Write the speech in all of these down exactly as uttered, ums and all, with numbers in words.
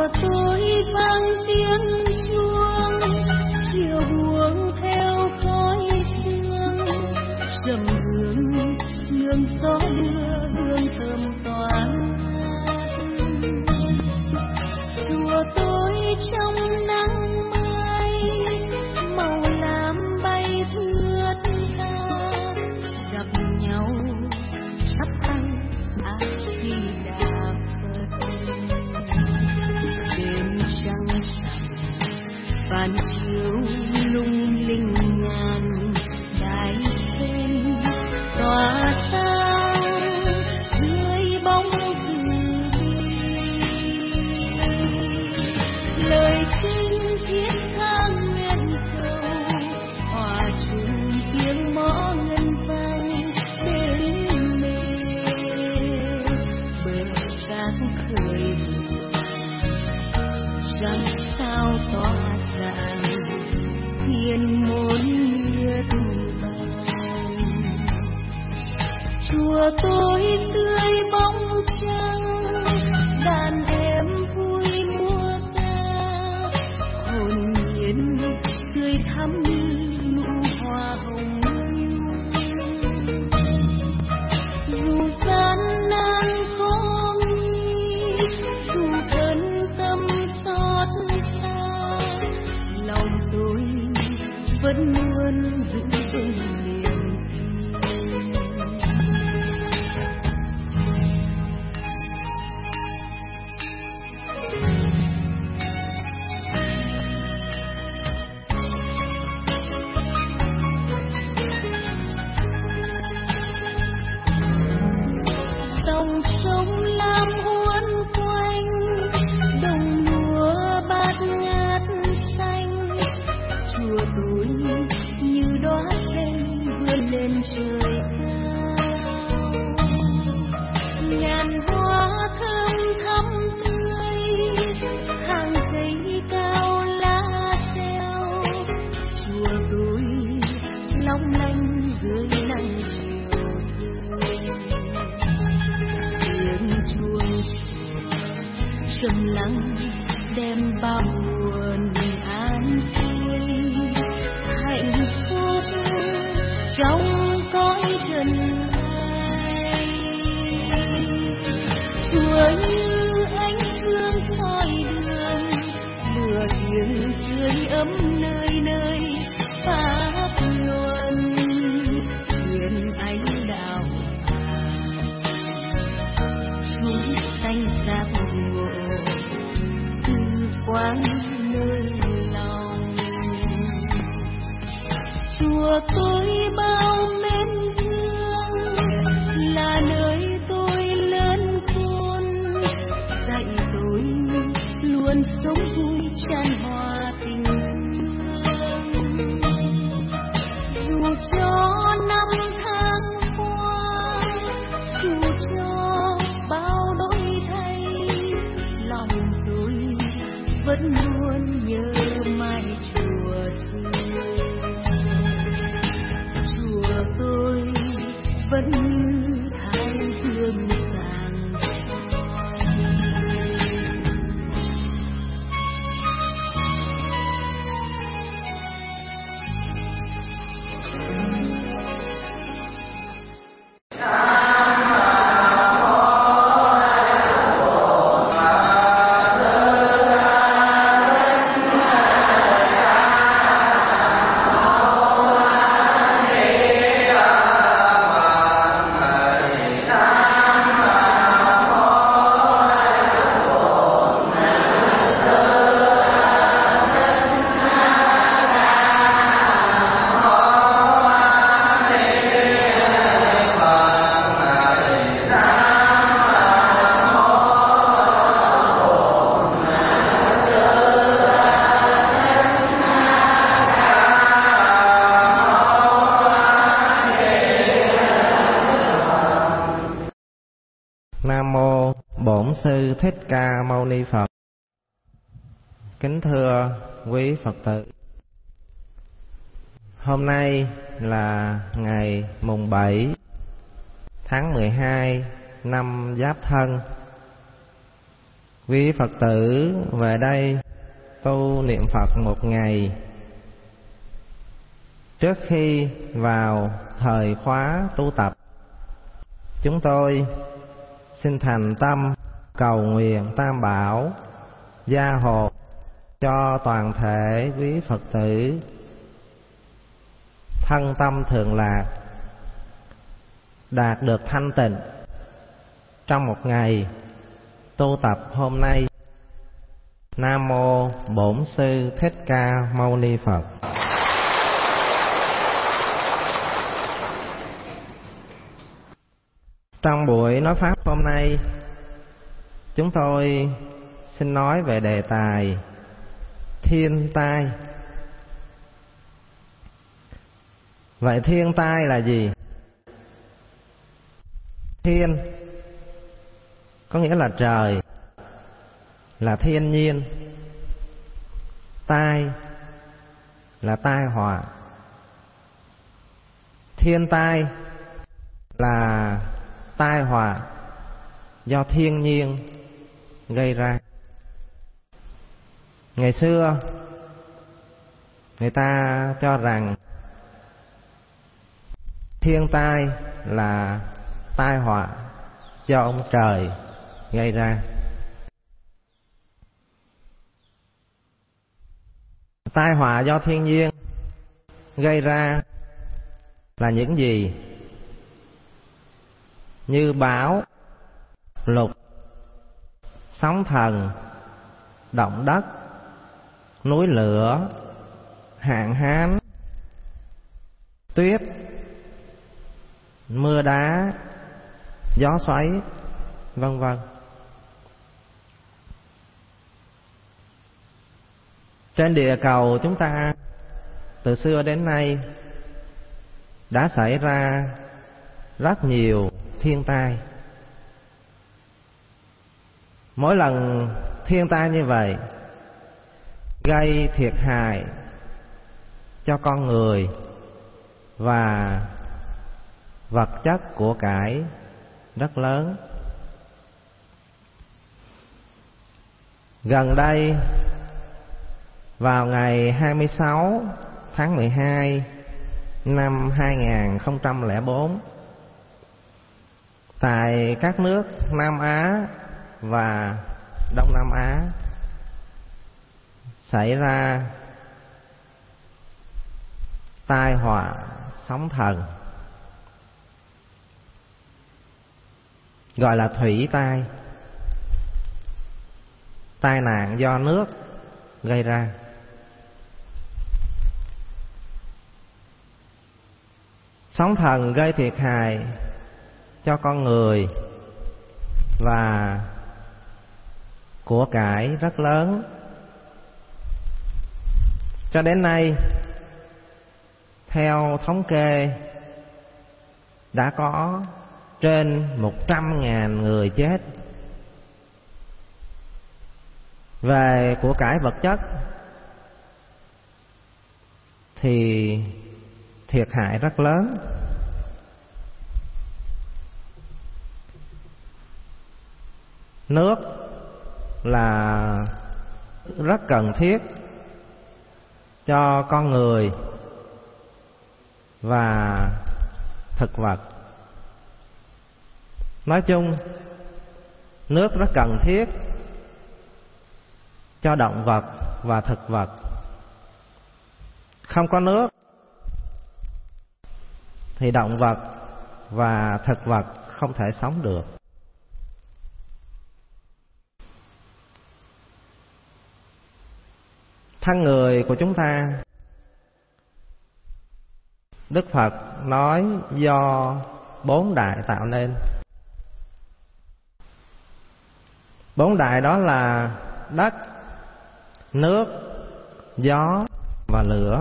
chùa tôi vang tiếng chuông, chiều buông theo khói sương, trầm hương nương gió mưa hương thơm tỏa. Chùa tôi trong nắng mai, màu lam bay thướt tha, gặp nhau sắp tăng A Di Đà Phật. Đêm trăng rằm vạn chiếu lung linh ngàn, đại sen tỏa sáng dưới bóng từ bi. Lời kinh thiết tha nguyện cầu, hòa chung tiếng mõ ngân vang bên mê. Bờ cát khơi trăng sao tỏa rạng, thiên môn nguyệt vàng. Chùa tôi tươi bóng trăng, đàn em vui múa ca, hồn nhiên tươi thắm nụ hoa hồng. Dù gian nan khó nguy, dù cơn tâm xót xa, lòng tôi vẫn luôn giữ vững niềm tin. Dòng sông lam uốn quanh, đồng lúa bát ngát xanh. Chùa tôi như đóa sen vươn lên trời cao, ngàn hoa thơm thắm tươi, hàng cây cao lá xeo. Chùa tôi long lanh dưới nắng chiều rơi, tiếng chuông trầm lắng đem bao buồn an vui. Hạnh phúc trong cõi trần ai, chùa như ánh dương soi đường, lửa thiêng tươi ấm nơi nơi pháp luân. Truyền ánh đạo chúng sanh giác ngộ, từ quán nơi lòng. Chùa tôi bao mến thương, là nơi tôi lớn khôn, dạy tôi luôn sống vui chan hòa tình thương. Dù cho năm tháng qua, dù cho bao đổi thay, lòng tôi vẫn luôn nhớ mãi chùa xưa. Chùa tôi vẫn như thái dương rạng Nam mô Bổn Sư Thích Ca Mâu Ni Phật. Kính thưa quý Phật tử, hôm nay là ngày mùng bảy tháng mười hai năm Giáp Thân, Quý Phật tử về đây tu niệm Phật một ngày. Trước khi vào thời khóa tu tập, chúng tôi xin thành tâm cầu nguyện Tam Bảo gia hộ cho toàn thể quý Phật tử thân tâm thường lạc, đạt được thanh tịnh trong một ngày tu tập hôm nay. Nam mô Bổn Sư Thích Ca Mâu Ni Phật. Trong buổi nói pháp hôm nay, chúng tôi xin nói về đề tài thiên tai. Vậy thiên tai là gì? Thiên có nghĩa là trời, là thiên nhiên. Tai là tai họa. Thiên tai là tai họa do thiên nhiên gây ra. Ngày xưa người ta cho rằng thiên tai là tai họa do ông trời gây ra. Tai họa do thiên nhiên gây ra là những gì? Như bão, lụt, sóng thần, động đất, núi lửa, hạn hán, tuyết, mưa đá, gió xoáy, vân vân. Trên địa cầu chúng ta từ xưa đến nay đã xảy ra rất nhiều thiên tai. Mỗi lần thiên tai như vậy gây thiệt hại cho con người và vật chất của cải rất lớn. Gần đây, vào ngày hai mươi sáu tháng mười hai năm hai nghìn không trăm lẻ bốn, tại các nước Nam Á và Đông Nam Á xảy ra tai họa sóng thần, gọi là thủy tai. Tai nạn do nước gây ra. Sóng thần gây thiệt hại cho con người và của cải rất lớn. Cho đến nay, theo thống kê, đã có trên một trăm ngàn người chết. Về của cải vật chất thì thiệt hại rất lớn. Nước là rất cần thiết cho con người và thực vật. Nói chung, nước rất cần thiết cho động vật và thực vật. Không có nước thì động vật và thực vật không thể sống được. Thân người của chúng ta, Đức Phật nói do bốn đại tạo nên. Bốn đại đó là đất, nước, gió và lửa.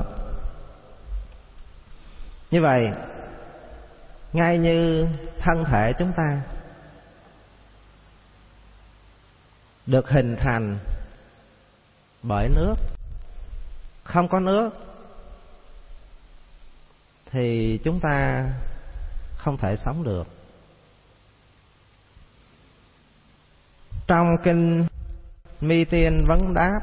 Như vậy, ngay như thân thể chúng ta được hình thành bởi nước, không có nước thì chúng ta không thể sống được. Trong kinh Mi Tiên vấn đáp: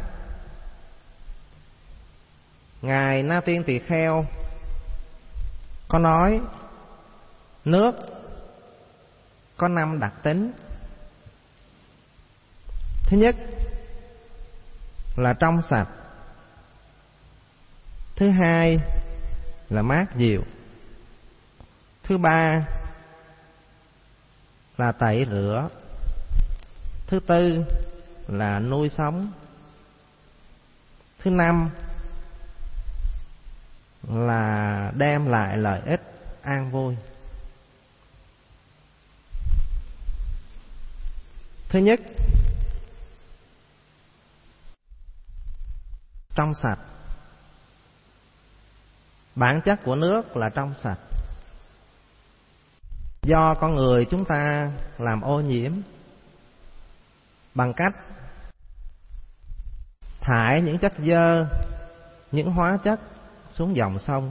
Ngài Na Tiên Tỳ Kheo có nói nước có năm đặc tính. Thứ nhất là trong sạch. Thứ hai là mát dịu. Thứ ba là tẩy rửa. Thứ tư là nuôi sống. Thứ năm là đem lại lợi ích an vui. Thứ nhất, trong sạch. Bản chất của nước là trong sạch. Do con người chúng ta làm ô nhiễm bằng cách thải những chất dơ, những hóa chất xuống dòng sông,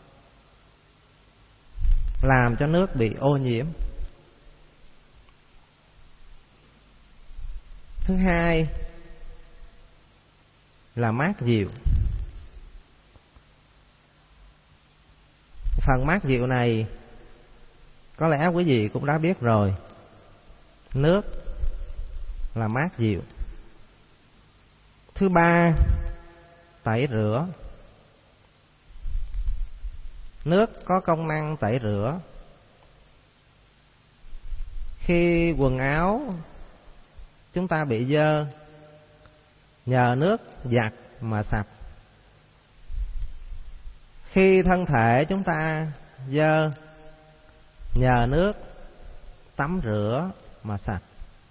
làm cho nước bị ô nhiễm. Thứ hai là mát dịu. Phần mát dịu này có lẽ quý vị cũng đã biết rồi. Nước là mát dịu. Thứ ba, tẩy rửa. Nước có công năng tẩy rửa. Khi quần áo chúng ta bị dơ, nhờ nước giặt mà sạch. Khi thân thể chúng ta dơ, nhờ nước tắm rửa mà sạch.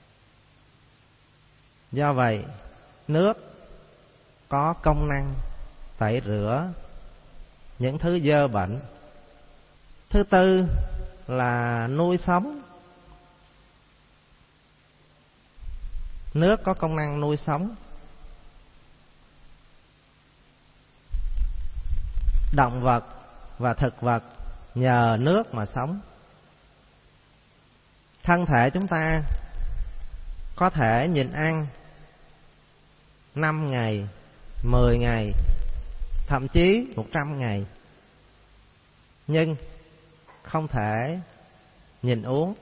Do vậy, nước có công năng tẩy rửa những thứ dơ bẩn. Thứ tư là nuôi sống. Nước có công năng nuôi sống. Động vật và thực vật nhờ nước mà sống. Thân thể chúng ta có thể nhịn ăn năm ngày, mười ngày, thậm chí một trăm ngày, nhưng không thể nhịn uống.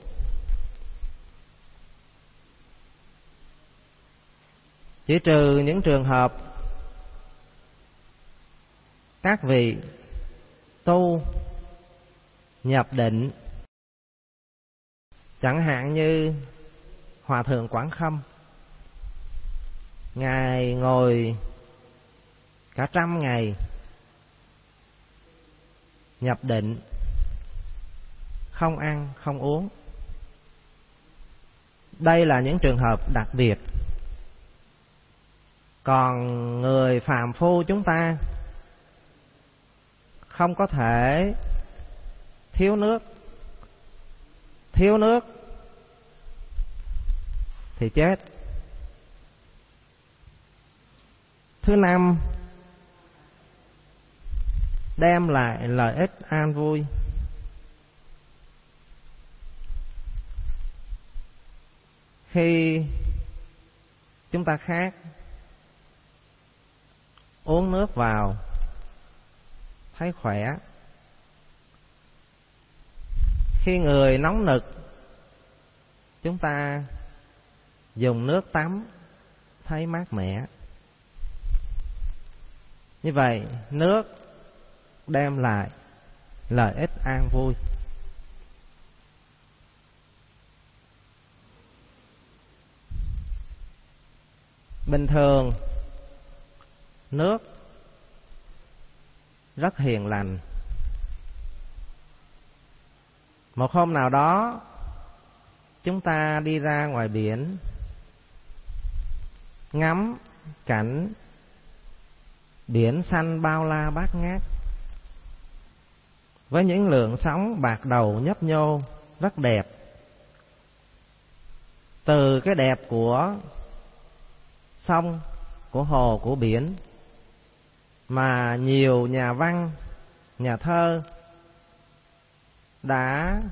Chỉ trừ những trường hợp các vị tu nhập định, chẳng hạn như Hòa Thượng Quảng Khâm, Ngài ngồi cả trăm ngày nhập định, không ăn, không uống. Đây là những trường hợp đặc biệt. Còn người phàm phu chúng ta không có thể thiếu nước. Thiếu nước thì chết. Thứ năm, đem lại lợi ích an vui. Khi chúng ta khát, uống nước vào thấy khỏe. Khi người nóng nực, chúng ta dùng nước tắm thấy mát mẻ. Như vậy, nước đem lại lợi ích an vui. Bình thường, nước rất hiền lành. Một hôm nào đó, chúng ta đi ra ngoài biển, ngắm cảnh biển xanh bao la bát ngát, với những lượng sóng bạc đầu nhấp nhô rất đẹp. Từ cái đẹp của sông, của hồ, của biển mà nhiều nhà văn, nhà thơ đã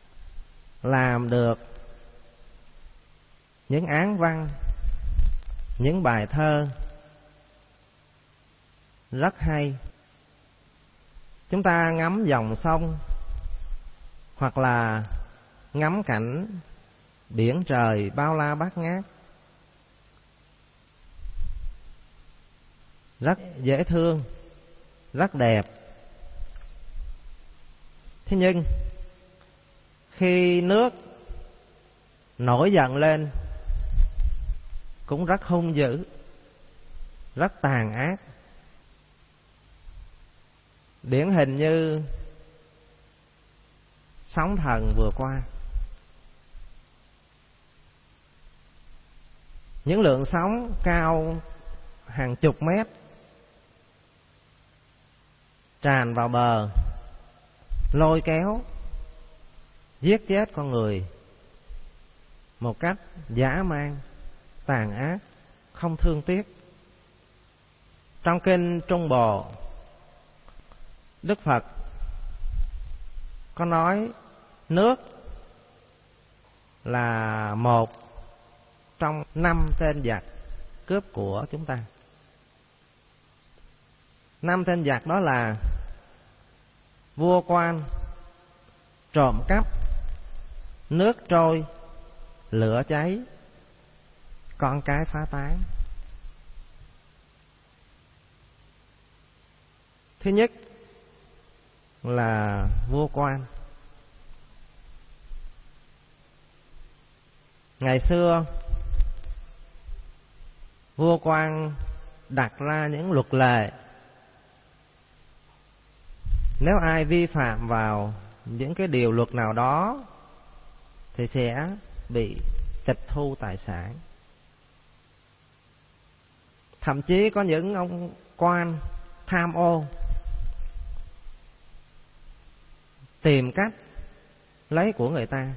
làm được những án văn những bài thơ rất hay. Chúng ta ngắm dòng sông hoặc là ngắm cảnh biển trời bao la bát ngát, rất dễ thương, rất đẹp. Thế nhưng khi nước nổi giận lên cũng rất hung dữ, rất tàn ác. Điển hình như sóng thần vừa qua. Những lượng sóng cao hàng chục mét tràn vào bờ, lôi kéo, giết chết con người một cách dã man, tàn ác, không thương tiếc. Trong kinh Trung Bộ, Đức Phật có nói nước là một trong năm tên giặc cướp của chúng ta. Năm tên giặc đó là vua quan, trộm cắp, nước trôi, lửa cháy, con cái phá tán. Thứ nhất là vua quan. Ngày xưa vua quan đặt ra những luật lệ, nếu ai vi phạm vào những cái điều luật nào đó thì sẽ bị tịch thu tài sản. Thậm chí có những ông quan tham ô tìm cách lấy của người ta.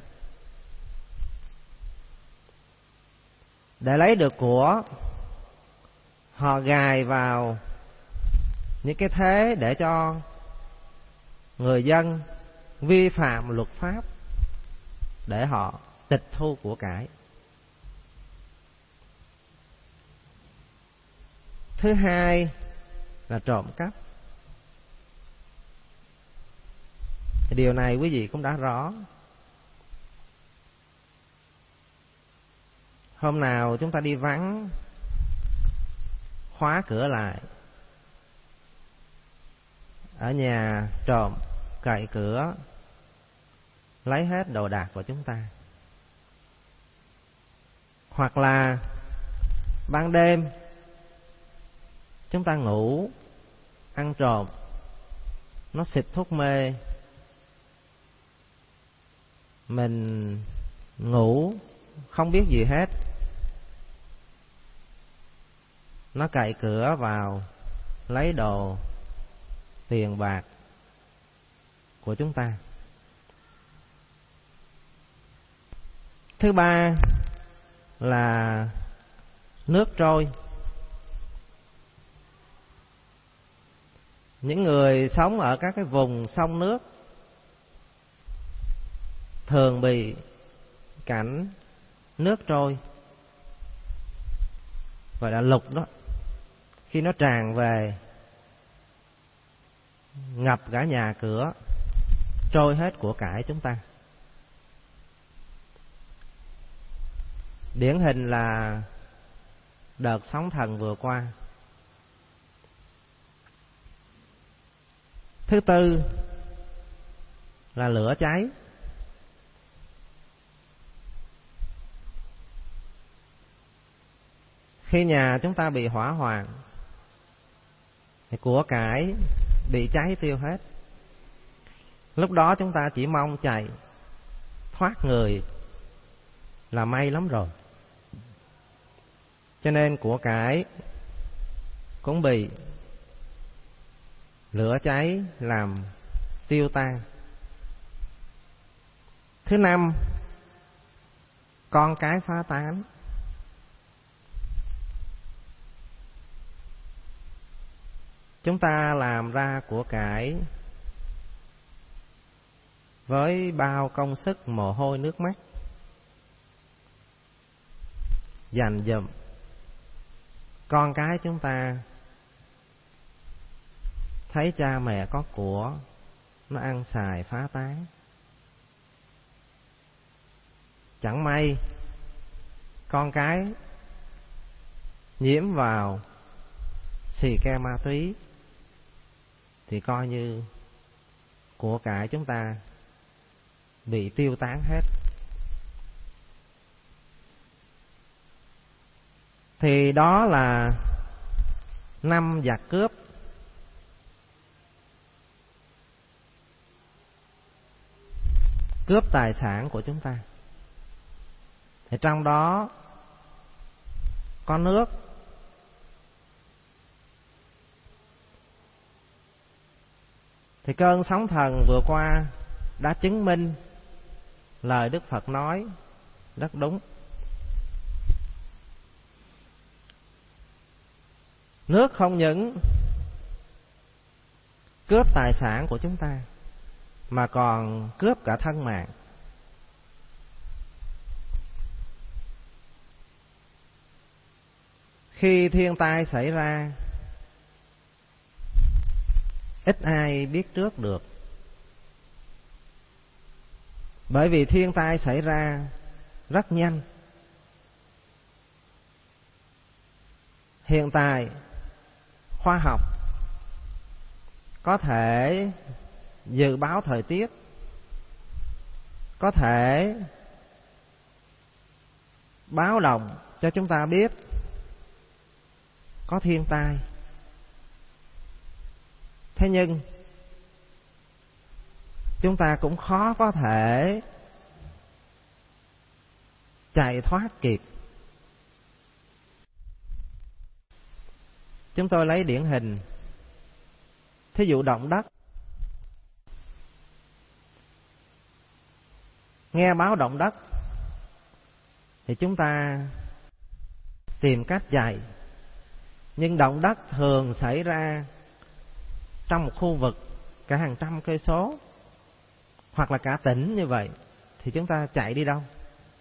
Để lấy được của, họ gài vào những cái thế để cho người dân vi phạm luật pháp để họ tịch thu của cải. Thứ hai là trộm cắp. Điều này quý vị cũng đã rõ. Hôm nào chúng ta đi vắng, khóa cửa lại, ở nhà trộm cậy cửa, lấy hết đồ đạc của chúng ta. Hoặc là ban đêm chúng ta ngủ, ăn trộm, nó xịt thuốc mê, mình ngủ không biết gì hết, nó cậy cửa vào lấy đồ tiền bạc của chúng ta. Thứ ba là nước trôi. Những người sống ở các cái vùng sông nước thường bị cảnh nước trôi, gọi là lụt đó. Khi nó tràn về, ngập cả nhà cửa, trôi hết của cải chúng ta. Điển hình là đợt sóng thần vừa qua. Thứ tư là lửa cháy. Khi nhà chúng ta bị hỏa hoạn thì của cải bị cháy tiêu hết. Lúc đó chúng ta chỉ mong chạy thoát người là may lắm rồi. Cho nên của cải cũng bị lửa cháy làm tiêu tan. Thứ năm, con cái phá tán. Chúng ta làm ra của cải với bao công sức, mồ hôi nước mắt, dành dụm, con cái chúng ta thấy cha mẹ có của, nó ăn xài phá tán. Chẳng may con cái nhiễm vào xì ke ma túy thì coi như của cải chúng ta bị tiêu tán hết. Thì đó là năm giặc cướp. Cướp tài sản của chúng ta. Thì trong đó có nước. Thì cơn sóng thần vừa qua đã chứng minh lời Đức Phật nói rất đúng. Nước không những cướp tài sản của chúng ta mà còn cướp cả thân mạng. Khi thiên tai xảy ra, ít ai biết trước được. Bởi vì thiên tai xảy ra rất nhanh. Hiện tại khoa học có thể dự báo thời tiết, có thể báo động cho chúng ta biết có thiên tai. Thế nhưng chúng ta cũng khó có thể chạy thoát kịp. Chúng tôi lấy điển hình, thí dụ động đất. Nghe báo động đất thì chúng ta tìm cách chạy. Nhưng động đất thường xảy ra trong một khu vực cả hàng trăm cây số hoặc là cả tỉnh như vậy, thì chúng ta chạy đi đâu?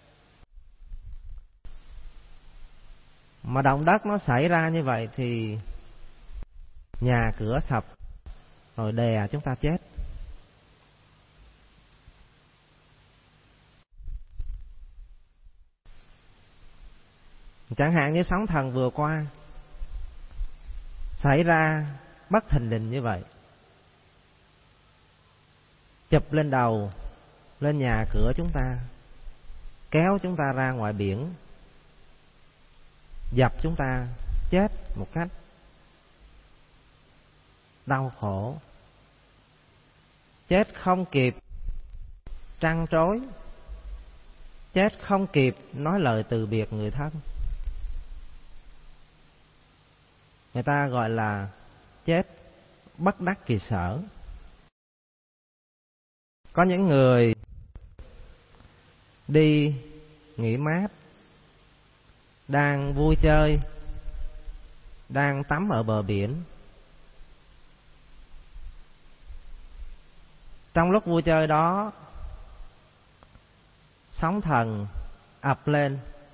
Mà động đất nó xảy ra như vậy thì nhà cửa sập rồi đè chúng ta chết. Chẳng hạn như sóng thần vừa qua xảy ra bất thình lình như vậy, chụp lên đầu, lên nhà cửa chúng ta, kéo chúng ta ra ngoài biển, dập chúng ta chết một cách đau khổ. Chết không kịp trăn trối, chết không kịp nói lời từ biệt người thân. Người ta gọi là chết bất đắc kỳ sở. Có những người đi nghỉ mát, đang vui chơi, đang tắm ở bờ biển. Trong lúc vui chơi đó, sóng thần ập lên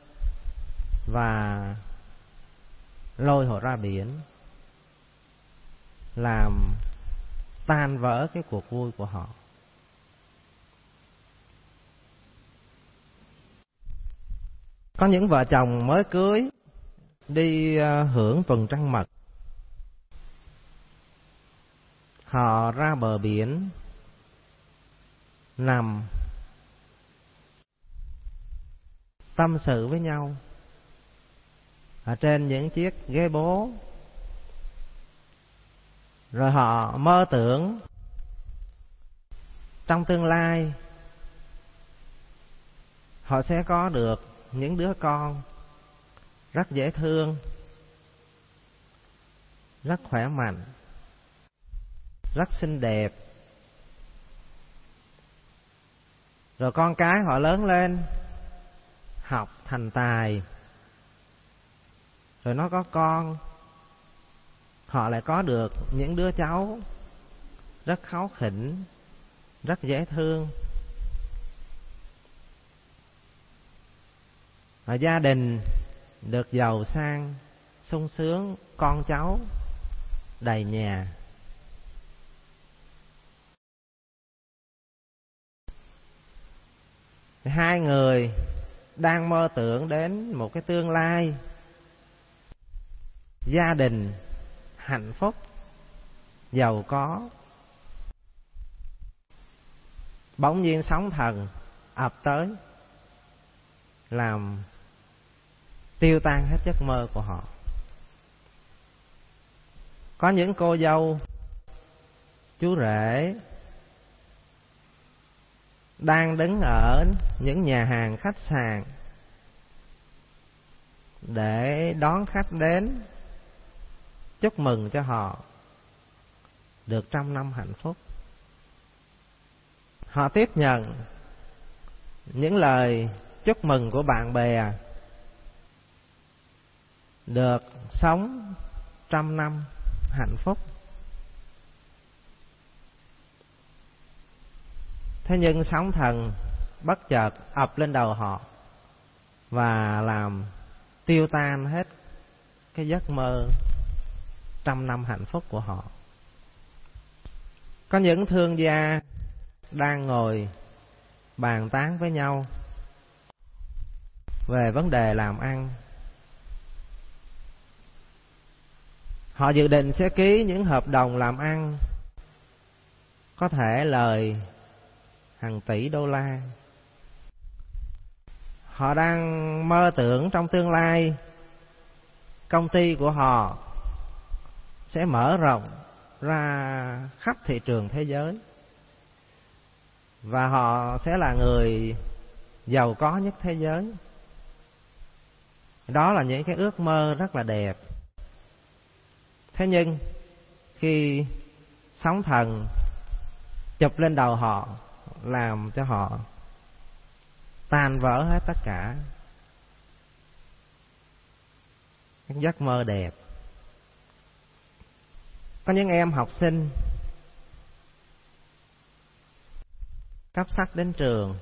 và lôi họ ra biển, làm tan vỡ cái cuộc vui của họ. Có những vợ chồng mới cưới đi hưởng tuần trăng mật. Họ ra bờ biển nằm tâm sự với nhau ở trên những chiếc ghế bố. Rồi họ mơ tưởng trong tương lai họ sẽ có được những đứa con rất dễ thương, rất khỏe mạnh, rất xinh đẹp. Rồi con cái họ lớn lên, học thành tài, rồi nó có con, họ lại có được những đứa cháu rất kháu khỉnh, rất dễ thương. Và gia đình được giàu sang, sung sướng, con cháu đầy nhà. Hai người đang mơ tưởng đến một cái tương lai gia đình hạnh phúc, giàu có. Bỗng nhiên sóng thần ập tới, làm tiêu tan hết giấc mơ của họ. Có những cô dâu, chú rể đang đứng ở những nhà hàng khách sạn để đón khách đến chúc mừng cho họ được trăm năm hạnh phúc. Họ tiếp nhận những lời chúc mừng của bạn bè được sống trăm năm hạnh phúc. Thế nhưng sóng thần bất chợt ập lên đầu họ và làm tiêu tan hết cái giấc mơ trăm năm hạnh phúc của họ. Có những thương gia đang ngồi bàn tán với nhau về vấn đề làm ăn. Họ dự định sẽ ký những hợp đồng làm ăn có thể lời hàng tỷ đô la. Họ đang mơ tưởng trong tương lai công ty của họ sẽ mở rộng ra khắp thị trường thế giới và họ sẽ là người giàu có nhất thế giới. Đó là những cái ước mơ rất là đẹp. Thế nhưng khi sóng thần chụp lên đầu họ, làm cho họ tan vỡ hết tất cả các giấc mơ đẹp. Có những em học sinh cấp sắc đến trường,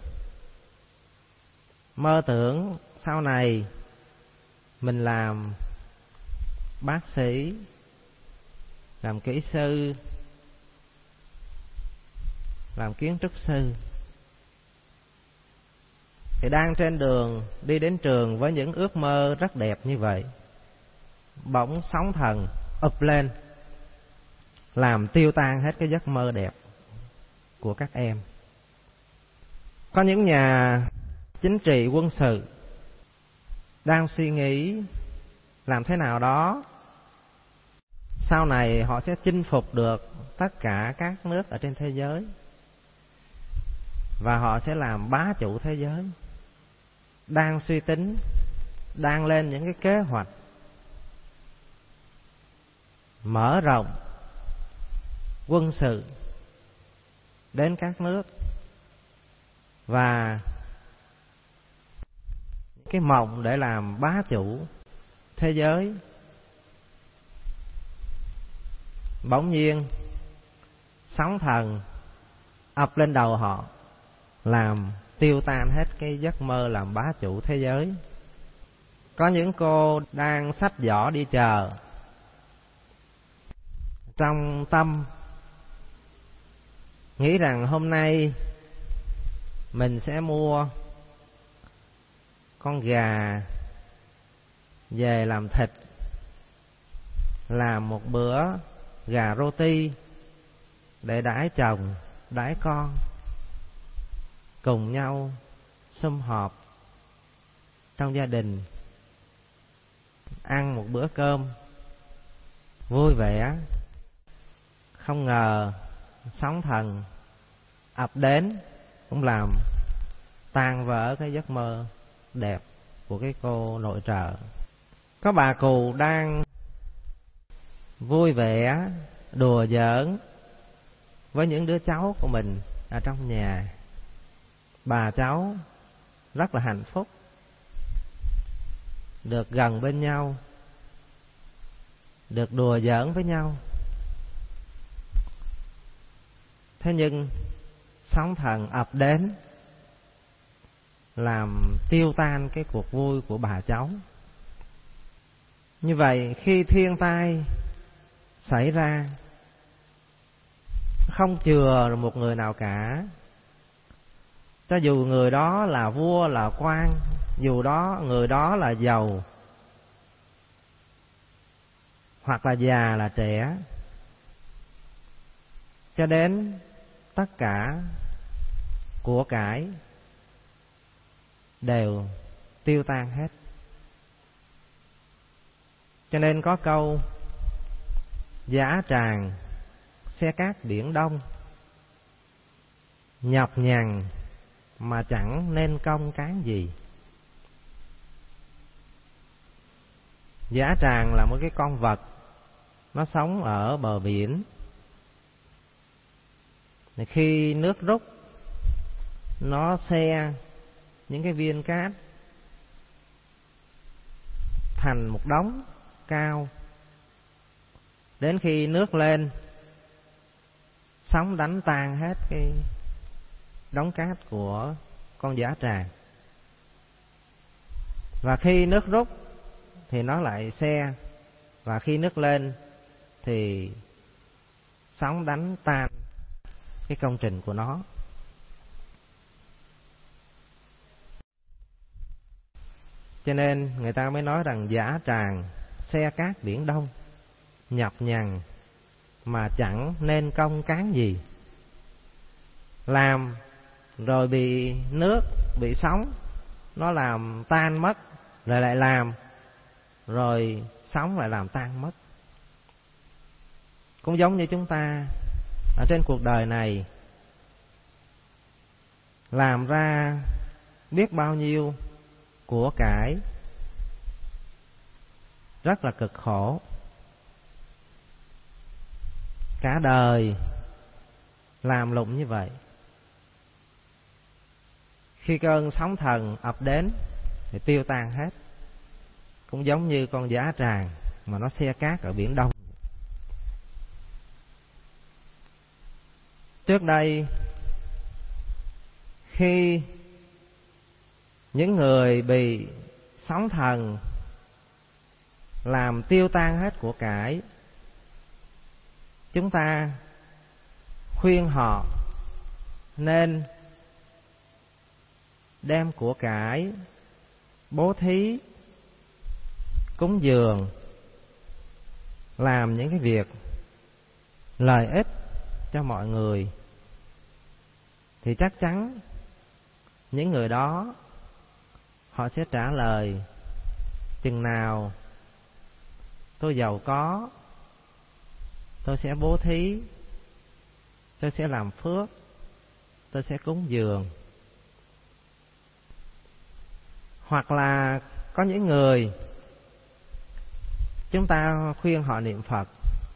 mơ tưởng sau này mình làm bác sĩ, làm kỹ sư, làm kiến trúc sư. Thì đang trên đường đi đến trường với những ước mơ rất đẹp như vậy, bỗng sóng thần ập lên, làm tiêu tan hết cái giấc mơ đẹp của các em. Có những nhà chính trị quân sự đang suy nghĩ làm thế nào đó sau này họ sẽ chinh phục được tất cả các nước ở trên thế giới và họ sẽ làm bá chủ thế giới. Đang suy tính, đang lên những cái kế hoạch mở rộng quân sự đến các nước, và cái mộng để làm bá chủ thế giới bỗng nhiên sóng thần ập lên đầu họ, làm tiêu tan hết cái giấc mơ làm bá chủ thế giới. Có những cô đang xách giỏ đi chờ, trong tâm nghĩ rằng hôm nay mình sẽ mua con gà về làm thịt, làm một bữa gà roti để đãi chồng, đãi con, cùng nhau sum họp trong gia đình, ăn một bữa cơm vui vẻ. Không ngờ sóng thần ập đến cũng làm tan vỡ cái giấc mơ đẹp của cái cô nội trợ. Có bà cù đang vui vẻ đùa giỡn với những đứa cháu của mình ở trong nhà. Bà cháu rất là hạnh phúc được gần bên nhau, được đùa giỡn với nhau. Thế nhưng sóng thần ập đến, làm tiêu tan cái cuộc vui của bà cháu. Như vậy khi thiên tai xảy ra, không chừa một người nào cả. Cho dù người đó là vua, là quan, dù đó người đó là giàu, hoặc là già, là trẻ, cho đến tất cả của cải đều tiêu tan hết. Cho nên có câu dã tràng xe cát biển đông, nhọc nhằn mà chẳng nên công cán gì. Dã tràng là một cái con vật, nó sống ở bờ biển. Khi nước rút, nó xe những cái viên cát thành một đống cao. Đến khi nước lên, sóng đánh tan hết cái đống cát của con dã tràng. Và khi nước rút thì nó lại xe, và khi nước lên thì sóng đánh tan cái công trình của nó. Cho nên người ta mới nói rằng dã tràng xe cát biển đông, nhọc nhằn mà chẳng nên công cán gì. Làm rồi bị nước, bị sóng nó làm tan mất, rồi lại làm, rồi sóng lại làm tan mất. Cũng giống như chúng ta ở trên cuộc đời này, làm ra biết bao nhiêu của cải, rất là cực khổ. Cả đời làm lụng như vậy, khi cơn sóng thần ập đến thì tiêu tan hết. Cũng giống như con dã tràng mà nó xe cát ở biển Đông. Trước đây, khi những người bị sóng thần làm tiêu tan hết của cải, chúng ta khuyên họ nên đem của cải bố thí, cúng dường, làm những cái việc lợi ích cho mọi người, thì chắc chắn những người đó họ sẽ trả lời: chừng nào tôi giàu có, tôi sẽ bố thí, tôi sẽ làm phước, tôi sẽ cúng dường. Hoặc là có những người chúng ta khuyên họ niệm Phật,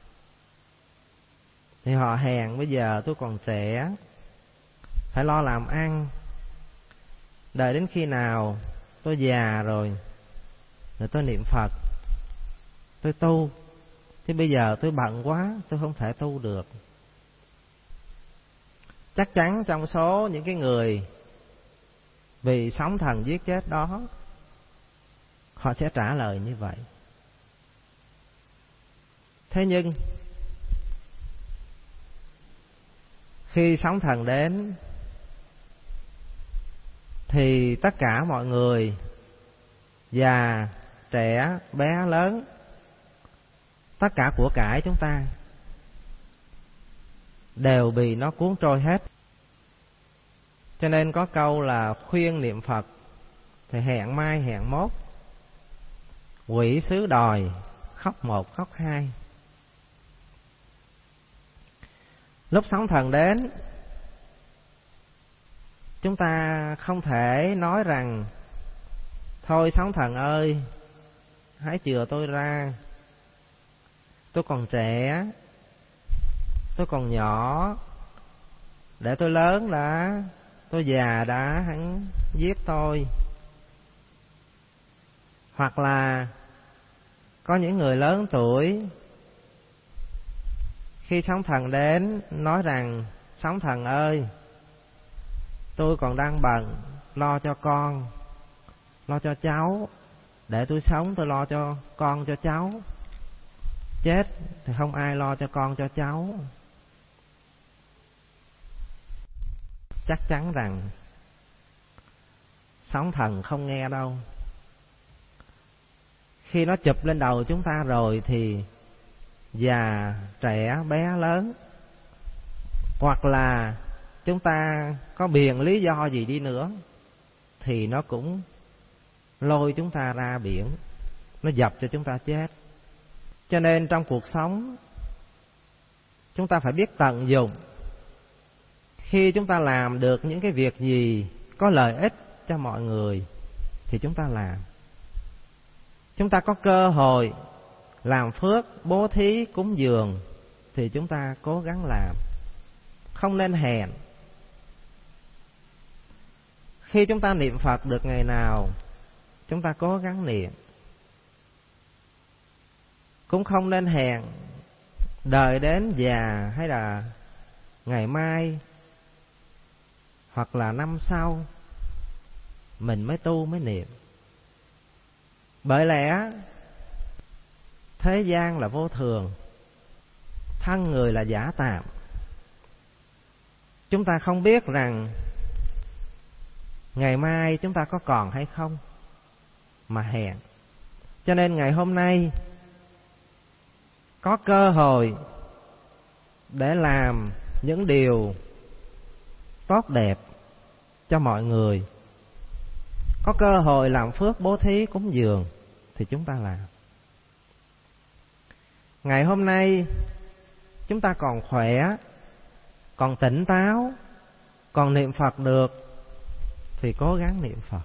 thì họ hèn: bây giờ tôi còn trẻ, phải lo làm ăn, đợi đến khi nào tôi già rồi rồi tôi niệm Phật, tôi tu. Thế bây giờ tôi bận quá, tôi không thể tu được. Chắc chắn trong số những cái người bị sóng thần giết chết đó, họ sẽ trả lời như vậy. Thế nhưng khi sóng thần đến thì tất cả mọi người, già, trẻ, bé, lớn, tất cả của cải chúng ta đều bị nó cuốn trôi hết. Cho nên có câu là khuyên niệm Phật thì hẹn mai hẹn mốt, quỷ xứ đòi khóc một khóc hai. Lúc sóng thần đến, chúng ta không thể nói rằng: thôi sóng thần ơi, hãy chừa tôi ra, tôi còn trẻ, tôi còn nhỏ, để tôi lớn đã, tôi già đã, hắn giết tôi. Hoặc là có những người lớn tuổi, khi sóng thần đến nói rằng: sóng thần ơi, tôi còn đang bận lo cho con, lo cho cháu, để tôi sống tôi lo cho con cho cháu. Chết thì không ai lo cho con cho cháu. Chắc chắn rằng sóng thần không nghe đâu. Khi nó chụp lên đầu chúng ta rồi thì già, trẻ, bé, lớn, hoặc là chúng ta có biền lý do gì đi nữa thì nó cũng lôi chúng ta ra biển, nó dập cho chúng ta chết. Cho nên trong cuộc sống chúng ta phải biết tận dụng. Khi chúng ta làm được những cái việc gì có lợi ích cho mọi người thì chúng ta làm. Chúng ta có cơ hội làm phước, bố thí, cúng dường thì chúng ta cố gắng làm, không nên hèn. Khi chúng ta niệm Phật được ngày nào, chúng ta cố gắng niệm, cũng không nên hèn đợi đến già hay là ngày mai hoặc là năm sau mình mới tu mới niệm. Bởi lẽ thế gian là vô thường, thân người là giả tạm. Chúng ta không biết rằng ngày mai chúng ta có còn hay không mà hẹn. Cho nên ngày hôm nay có cơ hội để làm những điều tốt đẹp cho mọi người, có cơ hội làm phước bố thí cúng dường thì chúng ta làm. Ngày hôm nay chúng ta còn khỏe, còn tỉnh táo, còn niệm Phật được thì cố gắng niệm Phật.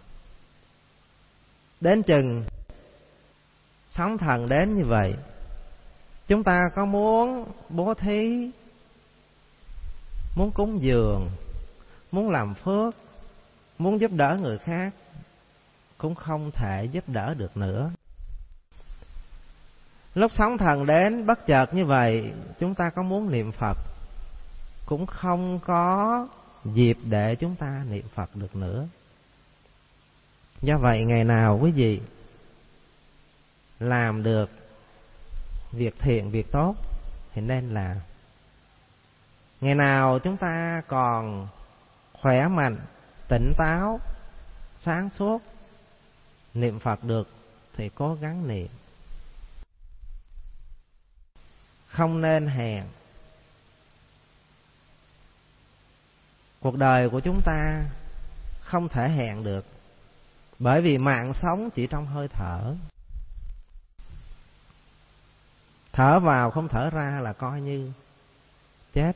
Đến chừng sóng thần đến như vậy, chúng ta có muốn bố thí, muốn cúng dường, muốn làm phước, muốn giúp đỡ người khác, cũng không thể giúp đỡ được nữa. Lúc sóng thần đến bất chợt như vậy, chúng ta có muốn niệm Phật cũng không có dịp để chúng ta niệm Phật được nữa. Do vậy ngày nào quý vị làm được việc thiện, việc tốt thì nên làm. Ngày nào chúng ta còn khỏe mạnh, tỉnh táo, sáng suốt, niệm Phật được thì cố gắng niệm. Không nên hèn. Cuộc đời của chúng ta không thể hẹn được, bởi vì mạng sống chỉ trong hơi thở. Thở vào không thở ra là coi như chết.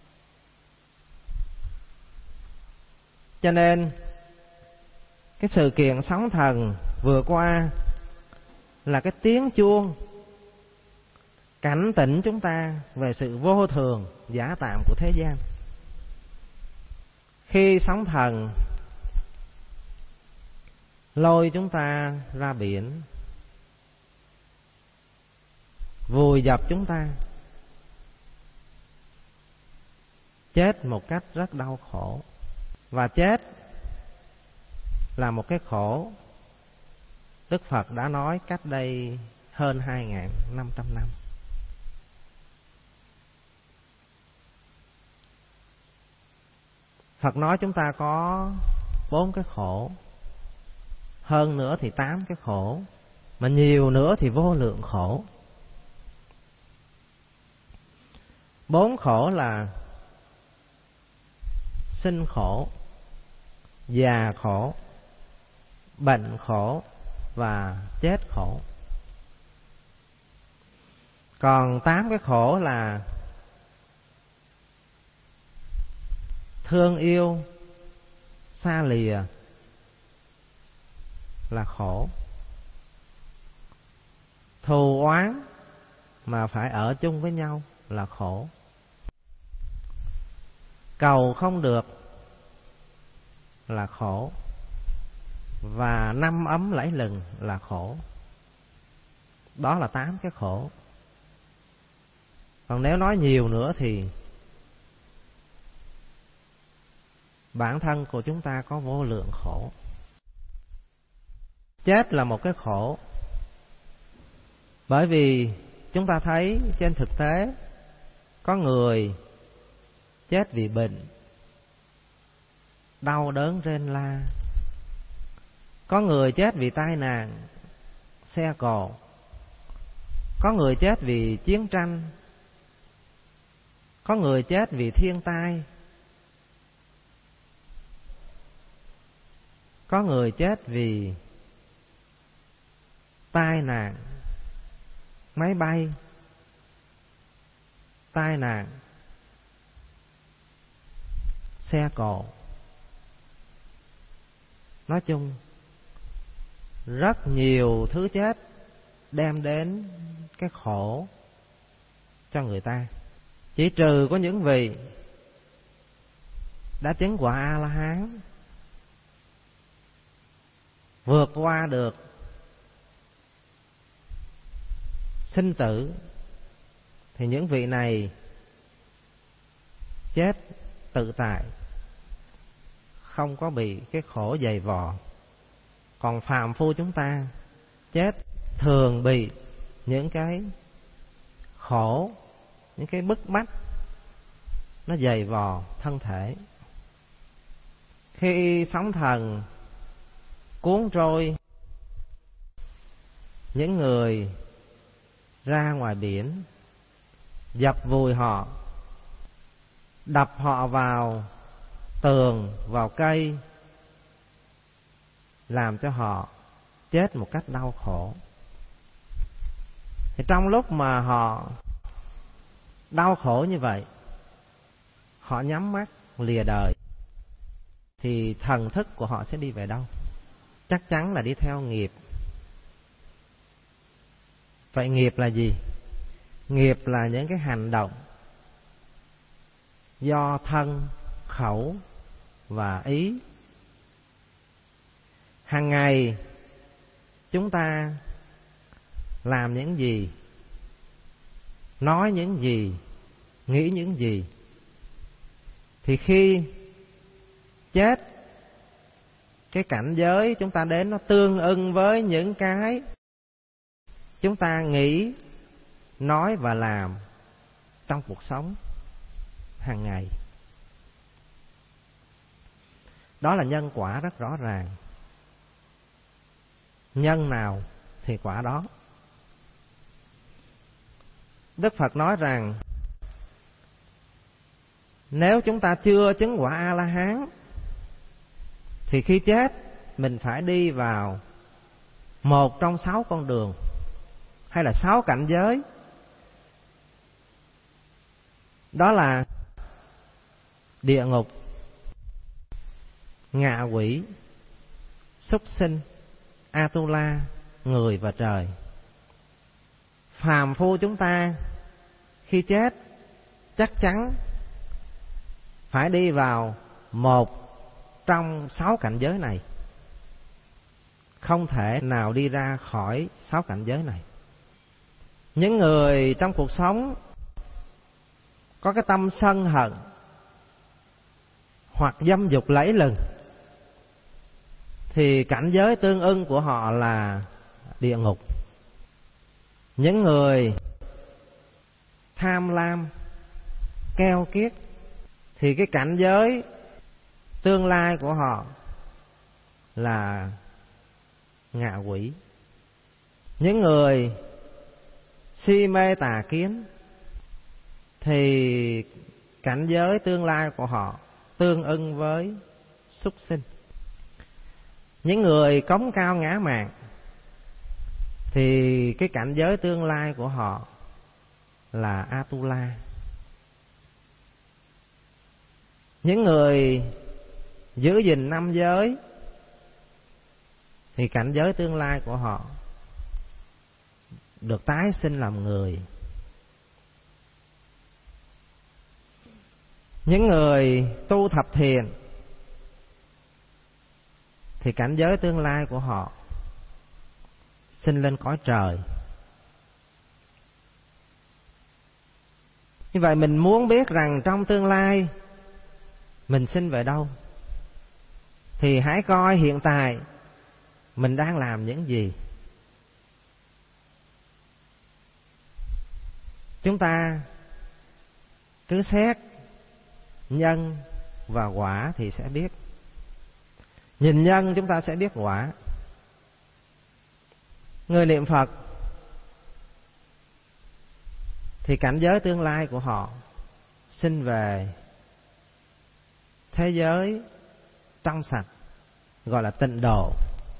Cho nên cái sự kiện sóng thần vừa qua là cái tiếng chuông cảnh tỉnh chúng ta về sự vô thường, giả tạm của thế gian. Khi sóng thần lôi chúng ta ra biển, vùi dập chúng ta, chết một cách rất đau khổ. Và chết là một cái khổ Đức Phật đã nói cách đây hơn hai nghìn năm trăm năm. Phật nói chúng ta có bốn cái khổ, hơn nữa thì tám cái khổ, mà nhiều nữa thì vô lượng khổ. Bốn khổ là sinh khổ, già khổ, bệnh khổ và chết khổ. Còn tám cái khổ là thương yêu xa lìa là khổ, thù oán mà phải ở chung với nhau là khổ, cầu không được là khổ, và năm ấm lẫy lừng là khổ. Đó là tám cái khổ. Còn nếu nói nhiều nữa thì bản thân của chúng ta có vô lượng khổ. chết là một cái khổ. Bởi vì chúng ta thấy trên thực tế có người chết vì bệnh, đau đớn rên la. Có người chết vì tai nạn, xe cộ. Có người chết vì chiến tranh. Có người chết vì thiên tai. Có người chết vì tai nạn máy bay, tai nạn xe cộ. Nói chung rất nhiều thứ chết đem đến cái khổ cho người ta. Chỉ trừ có những vị đã chứng quả A-la-hán, vượt qua được sinh tử, thì những vị này chết tự tại, không có bị cái khổ dày vò. Còn phàm phu chúng ta chết thường bị những cái khổ, những cái bức bách nó dày vò thân thể. Khi sóng thần cuốn trôi những người ra ngoài biển, dập vùi họ, đập họ vào tường, vào cây, làm cho họ chết một cách đau khổ. Thì trong lúc mà họ đau khổ như vậy, họ nhắm mắt lìa đời, thì thần thức của họ sẽ đi về đâu? Chắc chắn là đi theo nghiệp. Vậy nghiệp là gì? Nghiệp là những cái hành động do thân, khẩu và ý. Hàng ngày chúng ta làm những gì, nói những gì, nghĩ những gì, thì khi chết, cái cảnh giới chúng ta đến nó tương ưng với những cái chúng ta nghĩ, nói và làm trong cuộc sống hàng ngày. Đó là nhân quả rất rõ ràng. Nhân nào thì quả đó. Đức Phật nói rằng nếu chúng ta chưa chứng quả A-la-hán thì khi chết mình phải đi vào một trong sáu con đường, hay là sáu cảnh giới. Đó là địa ngục, ngạ quỷ, súc sinh, A-tu-la, người và trời. Phàm phu chúng ta khi chết chắc chắn phải đi vào một trong sáu cảnh giới này, không thể nào đi ra khỏi sáu cảnh giới này. Những người trong cuộc sống có cái tâm sân hận hoặc dâm dục lẫy lừng thì cảnh giới tương ưng của họ là địa ngục. Những người tham lam, keo kiết thì cái cảnh giới tương lai của họ là ngạ quỷ. Những người si mê tà kiến thì cảnh giới tương lai của họ tương ưng với súc sinh. Những người cống cao ngã mạn thì cái cảnh giới tương lai của họ là A-tu-la. Những người giữ gìn năm giới thì cảnh giới tương lai của họ được tái sinh làm người. Những người tu thập thiền thì cảnh giới tương lai của họ sinh lên cõi trời. Như vậy mình muốn biết rằng trong tương lai mình sinh về đâu, thì hãy coi hiện tại mình đang làm những gì. Chúng ta cứ xét nhân và quả thì sẽ biết. Nhìn nhân chúng ta sẽ biết quả. Người niệm Phật thì cảnh giới tương lai của họ sinh về thế giới trong sạch, gọi là tịnh độ.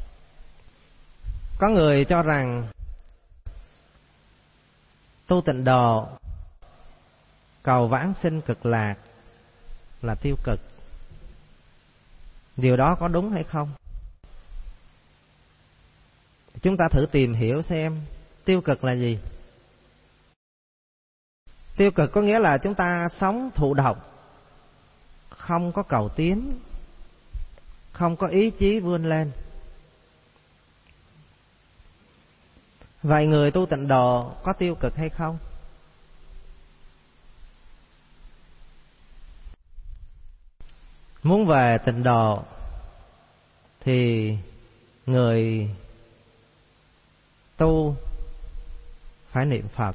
Có người cho rằng tu tịnh độ, cầu vãng sinh cực lạc là tiêu cực. Điều đó có đúng hay không? Chúng ta thử tìm hiểu xem tiêu cực là gì. Tiêu cực có nghĩa là chúng ta sống thụ động, không có cầu tiến, không có ý chí vươn lên. Vậy người tu tịnh độ có tiêu cực hay không? Muốn về tịnh độ thì người tu phải niệm Phật,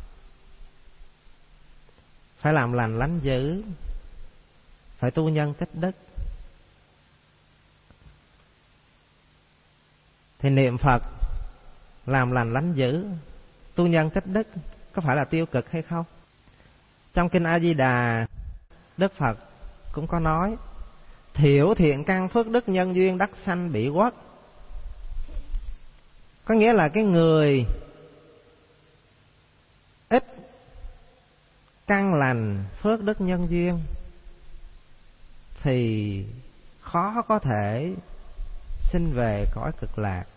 phải làm lành lánh dữ, phải tu nhân tích đức. Thì niệm Phật, làm lành lánh dữ, tu nhân tích đức có phải là tiêu cực hay không? Trong kinh A Di Đà, Đức Phật cũng có nói: thiểu thiện căn phước đức nhân duyên đắc sanh bị quốc. Có nghĩa là cái người ít căn lành phước đức nhân duyên thì khó có thể sinh về cõi cực lạc.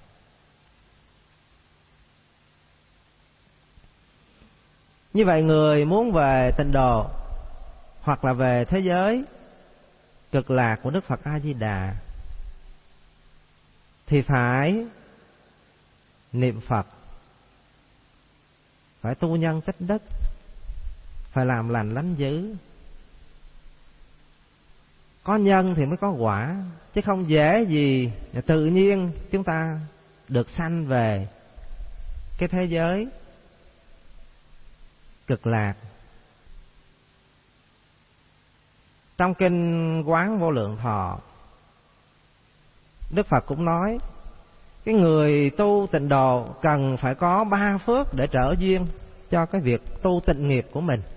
Như vậy người muốn về tịnh độ hoặc là về thế giới cực lạc của Đức Phật A Di Đà thì phải niệm Phật, phải tu nhân tích đức, phải làm lành lánh dữ. Có nhân thì mới có quả, chứ không dễ gì tự nhiên chúng ta được sanh về cái thế giới cực lạc. Trong kinh Quán Vô Lượng Thọ, Đức Phật cũng nói cái người tu tịnh độ cần phải có ba phước để trở duyên cho cái việc tu tịnh nghiệp của mình.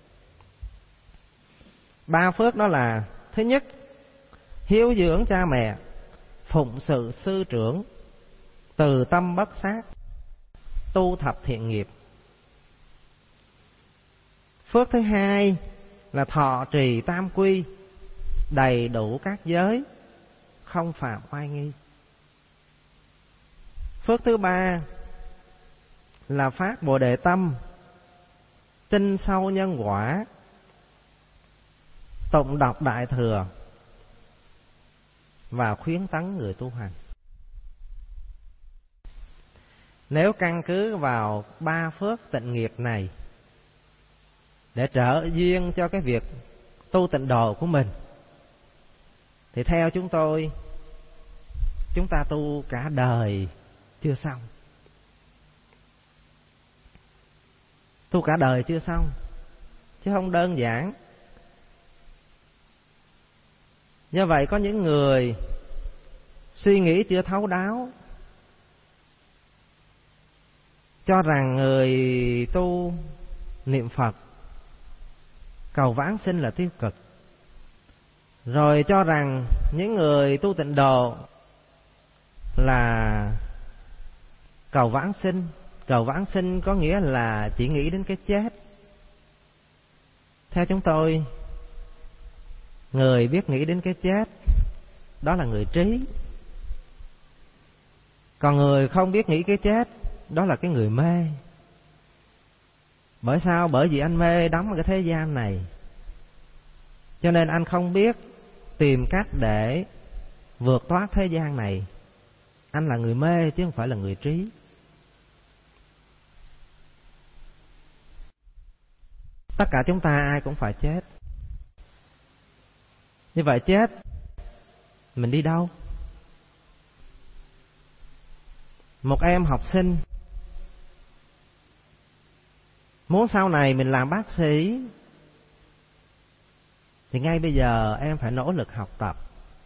Ba phước đó là: thứ nhất, hiếu dưỡng cha mẹ, phụng sự sư trưởng, từ tâm bất sát, tu thập thiện nghiệp. Phước thứ hai là thọ trì tam quy, đầy đủ các giới, không phạm oai nghi. Phước thứ ba là phát Bồ Đề tâm, tin sâu nhân quả, tụng đọc Đại Thừa và khuyến tấn người tu hành. Nếu căn cứ vào ba phước tịnh nghiệp này để trở duyên cho cái việc tu tịnh độ của mình thì theo chúng tôi, chúng ta tu cả đời chưa xong. Tu cả đời chưa xong, chứ không đơn giản. Do vậy có những người suy nghĩ chưa thấu đáo, cho rằng người tu niệm Phật, cầu vãng sinh là tiêu cực, rồi cho rằng những người tu tịnh độ là cầu vãng sinh. Cầu vãng sinh có nghĩa là chỉ nghĩ đến cái chết. Theo chúng tôi, người biết nghĩ đến cái chết đó là người trí. Còn người không biết nghĩ cái chết đó là cái người mê. Bởi sao? Bởi vì anh mê đắm ở cái thế gian này, cho nên anh không biết tìm cách để vượt thoát thế gian này. Anh là người mê chứ không phải là người trí. Tất cả chúng ta ai cũng phải chết. Như vậy chết, mình đi đâu? một em học sinh muốn sau này mình làm bác sĩ, thì ngay bây giờ em phải nỗ lực học tập.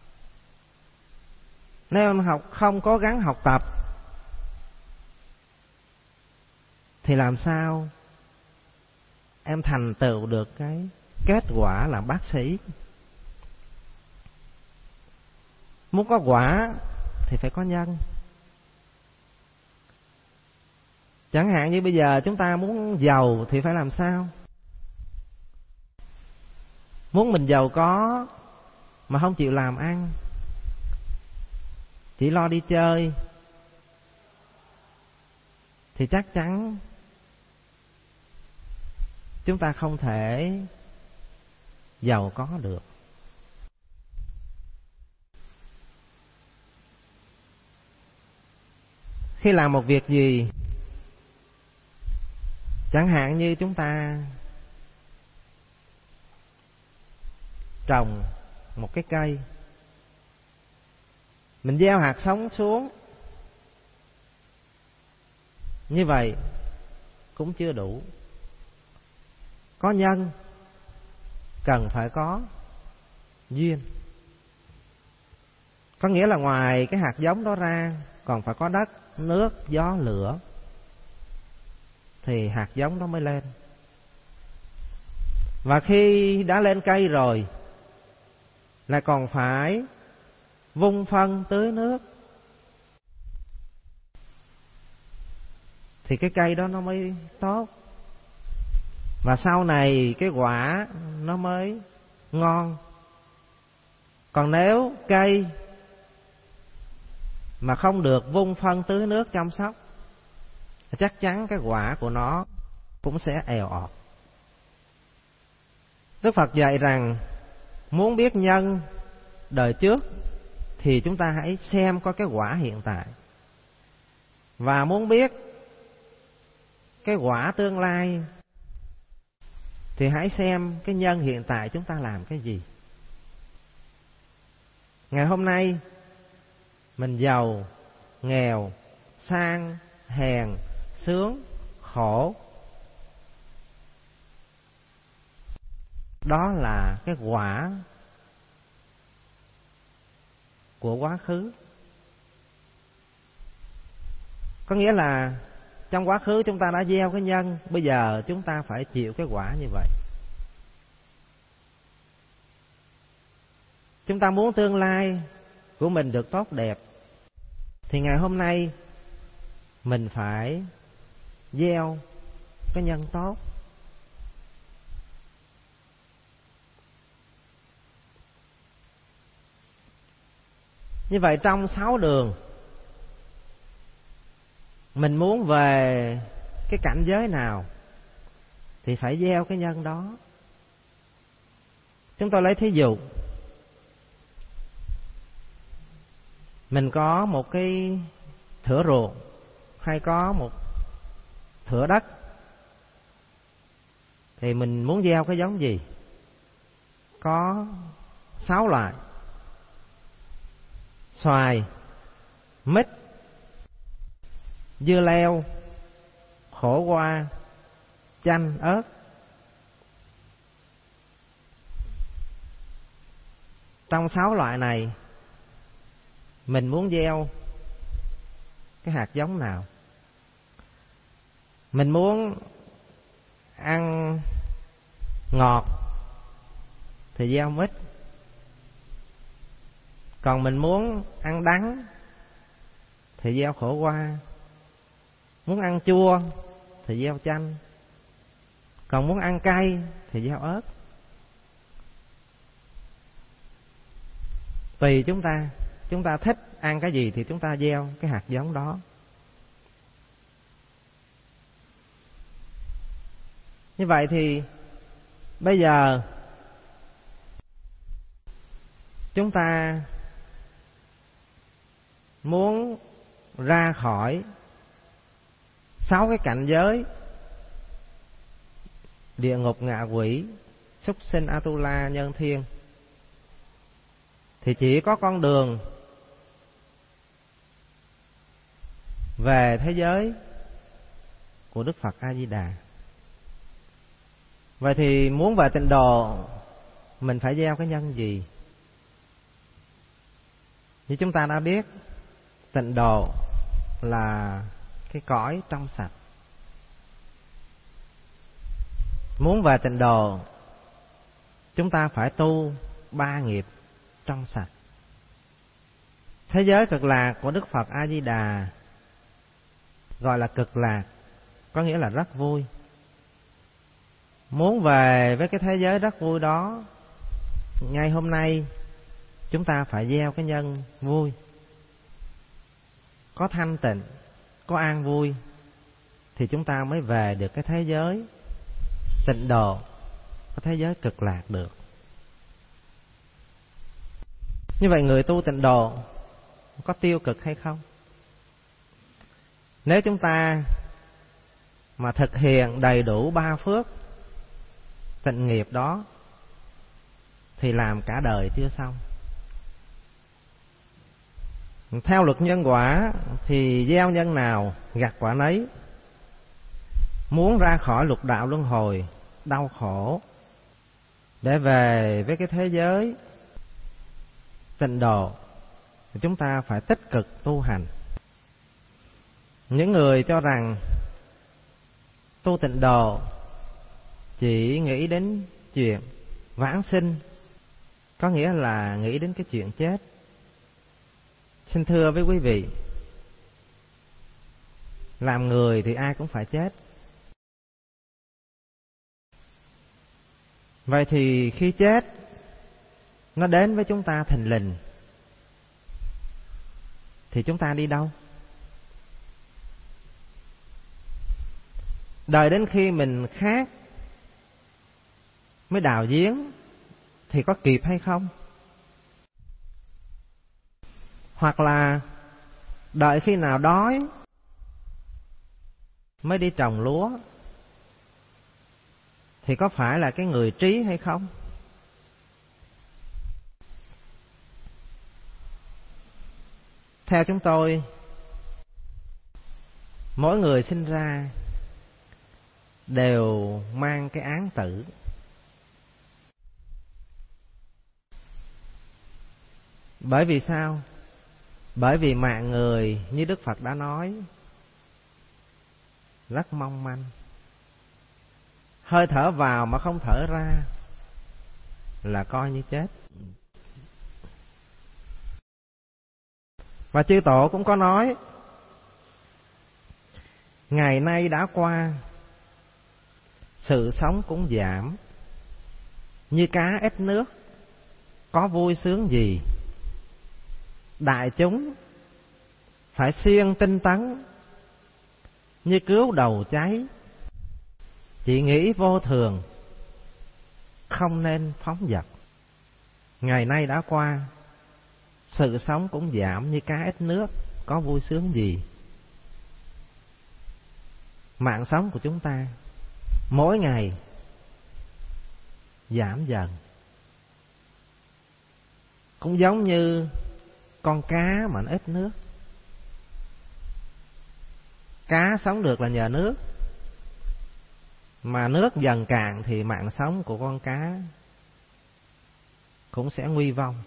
Nếu em học không cố gắng học tập thì làm sao em thành tựu được cái kết quả làm bác sĩ? Muốn có quả thì phải có nhân. Chẳng hạn như bây giờ chúng ta muốn giàu thì phải làm sao? Muốn mình giàu có mà không chịu làm ăn, chỉ lo đi chơi, thì chắc chắn chúng ta không thể giàu có được. Khi làm một việc gì, chẳng hạn như chúng ta trồng một cái cây, mình gieo hạt giống xuống, như vậy cũng chưa đủ. Có nhân, cần phải có duyên. Có nghĩa là ngoài cái hạt giống đó ra, còn phải có đất, nước, gió, lửa, thì hạt giống đó mới lên. Và khi đã lên cây rồi, lại còn phải vung phân tưới nước, thì cái cây đó nó mới tốt. Và sau này cái quả nó mới ngon. Còn nếu cây mà không được vung phân tưới nước chăm sóc, chắc chắn cái quả của nó cũng sẽ èo ọt. Đức Phật dạy rằng muốn biết nhân đời trước thì chúng ta hãy xem có cái quả hiện tại. Và muốn biết cái quả tương lai thì hãy xem cái nhân hiện tại chúng ta làm cái gì. Ngày hôm nay mình giàu, nghèo, sang, hèn, sướng, khổ, đó là cái quả của quá khứ. Có nghĩa là trong quá khứ chúng ta đã gieo cái nhân, bây giờ chúng ta phải chịu cái quả như vậy. Chúng ta muốn tương lai của mình được tốt đẹp, thì ngày hôm nay mình phải gieo cái nhân tốt. Như vậy trong sáu đường, mình muốn về cái cảnh giới nào thì phải gieo cái nhân đó. Chúng tôi lấy thí dụ, mình có một cái thửa ruộng hay có một thửa đất, thì mình muốn gieo cái giống gì? Có sáu loại: xoài, mít, dưa leo, khổ qua, chanh, ớt. Trong sáu loại này, mình muốn gieo cái hạt giống nào? Mình muốn ăn ngọt thì gieo mít. Còn mình muốn ăn đắng thì gieo khổ qua. Muốn ăn chua thì gieo chanh. Còn muốn ăn cay thì gieo ớt. Tùy chúng ta, chúng ta thích ăn cái gì thì chúng ta gieo cái hạt giống đó. Như vậy thì bây giờ chúng ta muốn ra khỏi sáu cái cảnh giới: địa ngục, ngạ quỷ, súc sinh, Atula, nhân thiên, thì chỉ có con đường về thế giới của Đức Phật A Di Đà. Vậy thì muốn về tịnh độ, mình phải gieo cái nhân gì? Như chúng ta đã biết, tịnh độ là cái cõi trong sạch. Muốn về tịnh độ, chúng ta phải tu ba nghiệp trong sạch. Thế giới cực lạc của Đức Phật A Di Đà gọi là cực lạc, có nghĩa là rất vui. Muốn về với cái thế giới rất vui đó, ngay hôm nay chúng ta phải gieo cái nhân vui. Có thanh tịnh, có an vui, thì chúng ta mới về được cái thế giới tịnh độ, cái thế giới cực lạc được. Như vậy người tu tịnh độ có tiêu cực hay không? Nếu chúng ta mà thực hiện đầy đủ ba phước tịnh nghiệp đó thì làm cả đời chưa xong. Theo luật nhân quả thì gieo nhân nào gặt quả nấy. Muốn ra khỏi lục đạo luân hồi đau khổ, để về với cái thế giới tịnh độ, thì chúng ta phải tích cực tu hành. Những người cho rằng tu tịnh độ chỉ nghĩ đến chuyện vãng sinh, có nghĩa là nghĩ đến cái chuyện chết. Xin thưa với quý vị, làm người thì ai cũng phải chết. Vậy thì khi chết nó đến với chúng ta thình lình, thì chúng ta đi đâu? Đợi đến khi mình khát mới đào giếng thì có kịp hay không? Hoặc là đợi khi nào đói mới đi trồng lúa thì có phải là cái người trí hay không? Theo chúng tôi, mỗi người sinh ra đều mang cái án tử. Bởi vì sao? Bởi vì mạng người như Đức Phật đã nói rất mong manh. Hơi thở vào mà không thở ra là coi như chết. Và chư tổ cũng có nói, ngày nay đã qua, sự sống cũng giảm, như cá ít nước, có vui sướng gì. Đại chúng phải siêng tinh tấn, như cứu đầu cháy, chỉ nghĩ vô thường, không nên phóng dật. Ngày nay đã qua, sự sống cũng giảm như cá ít nước, có vui sướng gì. Mạng sống của chúng ta mỗi ngày giảm dần, cũng giống như con cá mà nó ít nước. Cá sống được là nhờ nước, mà nước dần cạn thì mạng sống của con cá cũng sẽ nguy vong.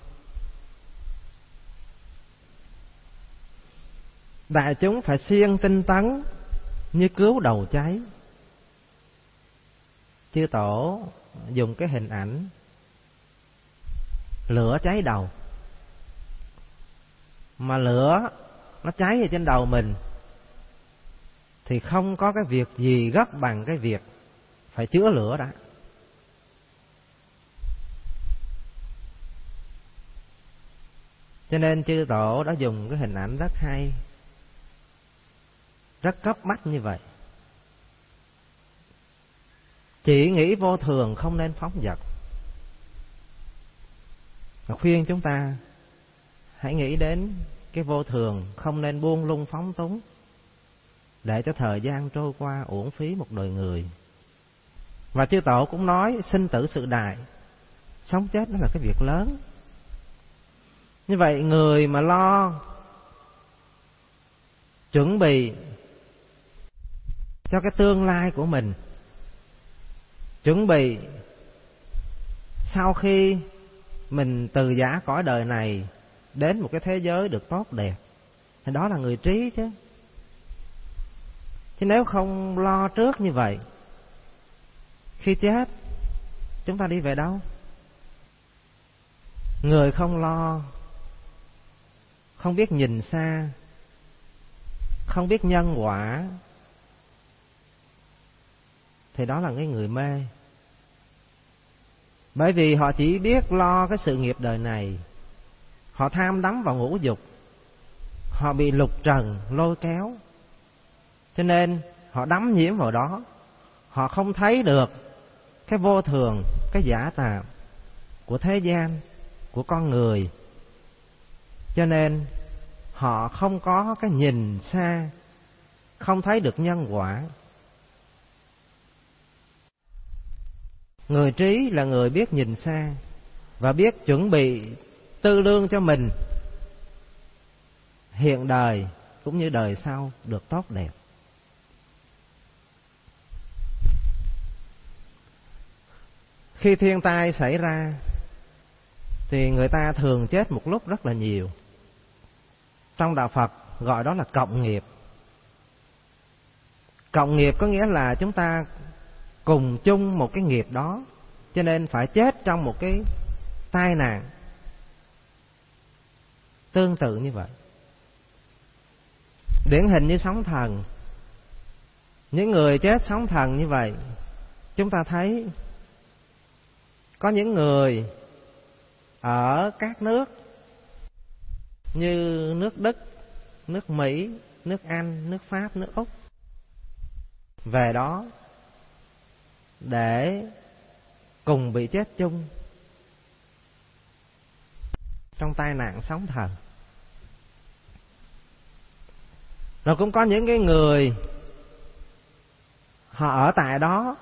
Đại chúng phải siêng tinh tấn, như cứu đầu cháy. Chư tổ dùng cái hình ảnh lửa cháy đầu. Mà lửa nó cháy ở trên đầu mình thì không có cái việc gì gấp bằng cái việc phải chữa lửa đã. Cho nên chư tổ đã dùng cái hình ảnh rất hay, rất cấp bách như vậy. Chỉ nghĩ vô thường, không nên phóng dật. Và khuyên chúng ta hãy nghĩ đến cái vô thường, không nên buông lung phóng túng, để cho thời gian trôi qua uổng phí một đời người. Và chư tổ cũng nói sinh tử sự đại, sống chết đó là cái việc lớn. Như vậy người mà lo chuẩn bị cho cái tương lai của mình, chuẩn bị sau khi mình từ giã cõi đời này đến một cái thế giới được tốt đẹp. Thì đó là người trí chứ. Chứ nếu không lo trước như vậy, khi chết chúng ta đi về đâu? Người không lo, không biết nhìn xa, không biết nhân quả, thì đó là cái người mê. Bởi vì họ chỉ biết lo cái sự nghiệp đời này, họ tham đắm vào ngũ dục, họ bị lục trần lôi kéo, cho nên họ đắm nhiễm vào đó. Họ không thấy được cái vô thường, cái giả tạm của thế gian, của con người, cho nên họ không có cái nhìn xa, không thấy được nhân quả. Người trí là người biết nhìn xa và biết chuẩn bị tư lương cho mình hiện đời cũng như đời sau được tốt đẹp. Khi thiên tai xảy ra thì người ta thường chết một lúc rất là nhiều. Trong đạo Phật gọi đó là cộng nghiệp. Cộng nghiệp có nghĩa là chúng ta cùng chung một cái nghiệp đó, cho nên phải chết trong một cái tai nạn tương tự như vậy. Điển hình như sóng thần. Những người chết sóng thần như vậy, chúng ta thấy có những người ở các nước như nước Đức, nước Mỹ, nước Anh, nước Pháp, nước Úc về đó để cùng bị chết chung trong tai nạn sóng thần. Rồi cũng có những cái người họ ở tại đó,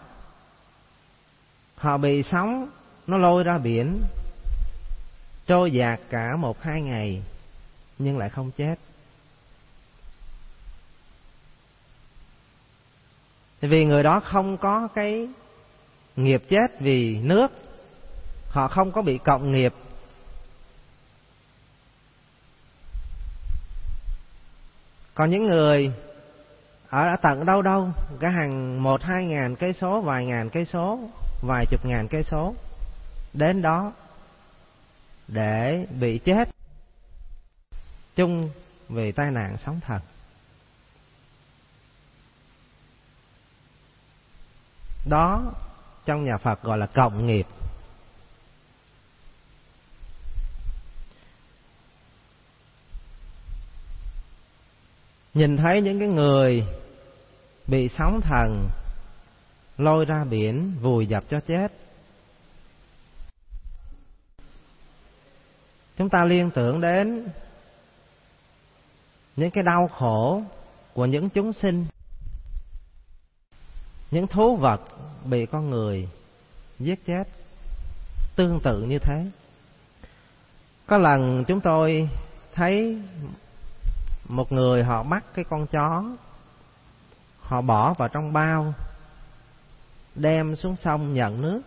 họ bị sóng nó lôi ra biển, trôi dạt cả một hai ngày nhưng lại không chết. Vì người đó không có cái nghiệp chết vì nước, họ không có bị cộng nghiệp. Còn những người ở tận đâu đâu, cả hàng một hai ngàn cây số, vài ngàn cây số, vài chục ngàn cây số, đến đó để bị chết chung vì tai nạn sóng thần. Đó trong nhà Phật gọi là cộng nghiệp. Nhìn thấy những cái người bị sóng thần lôi ra biển vùi dập cho chết, chúng ta liên tưởng đến những cái đau khổ của những chúng sinh, những thú vật bị con người giết chết tương tự như thế. Có lần chúng tôi thấy một người họ bắt cái con chó, họ bỏ vào trong bao, đem xuống sông nhận nước.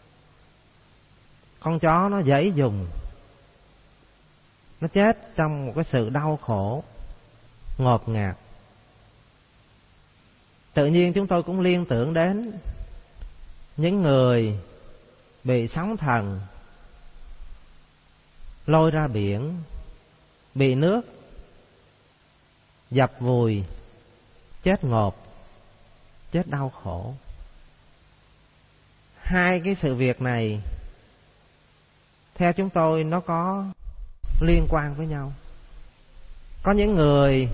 Con chó nó giãy dùng, nó chết trong một cái sự đau khổ ngột ngạt. Tự nhiên chúng tôi cũng liên tưởng đến những người bị sóng thần lôi ra biển, bị nước dập vùi, chết ngột, chết đau khổ. Hai cái sự việc này theo chúng tôi nó có liên quan với nhau. Có những người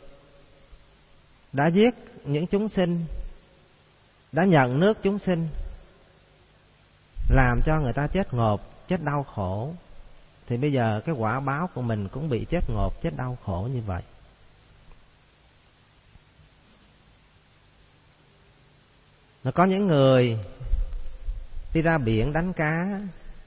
đã giết những chúng sinh, đã nhận nước chúng sinh, làm cho người ta chết ngột, chết đau khổ, thì bây giờ cái quả báo của mình cũng bị chết ngột, chết đau khổ như vậy. Nó có những người đi ra biển đánh cá,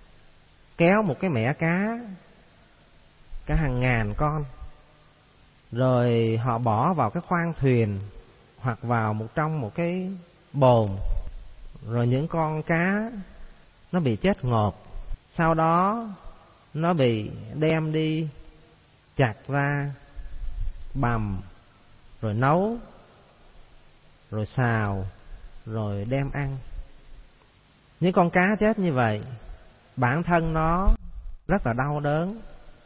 kéo một cái mẻ cá cả hàng ngàn con, rồi họ bỏ vào cái khoang thuyền hoặc vào một trong một cái bồn, rồi những con cá nó bị chết ngột, sau đó nó bị đem đi chặt ra bằm, rồi nấu, rồi xào, rồi đem ăn. Những con cá chết như vậy, bản thân nó rất là đau đớn,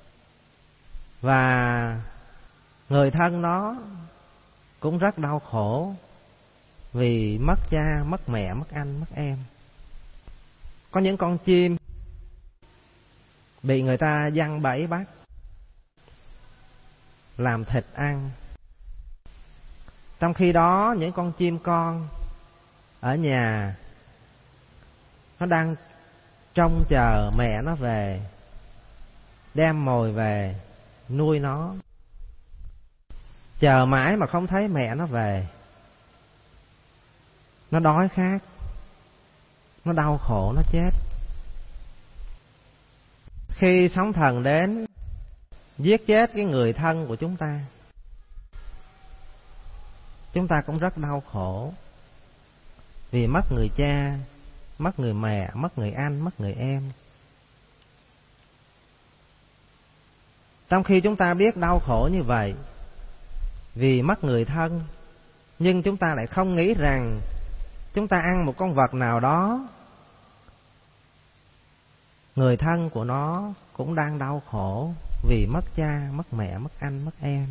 và người thân nó cũng rất đau khổ vì mất cha, mất mẹ, mất anh, mất em. Có những con chim bị người ta giăng bẫy bắt làm thịt ăn. Trong khi đó những con chim con ở nhà nó đang trông chờ mẹ nó về, đem mồi về nuôi nó. Chờ mãi mà không thấy mẹ nó về, nó đói khát, nó đau khổ, nó chết. Khi sóng thần đến giết chết cái người thân của chúng ta, chúng ta cũng rất đau khổ, vì mất người cha, mất người mẹ, mất người anh, mất người em. Trong khi chúng ta biết đau khổ như vậy vì mất người thân, nhưng chúng ta lại không nghĩ rằng chúng ta ăn một con vật nào đó, người thân của nó cũng đang đau khổ vì mất cha, mất mẹ, mất anh, mất em.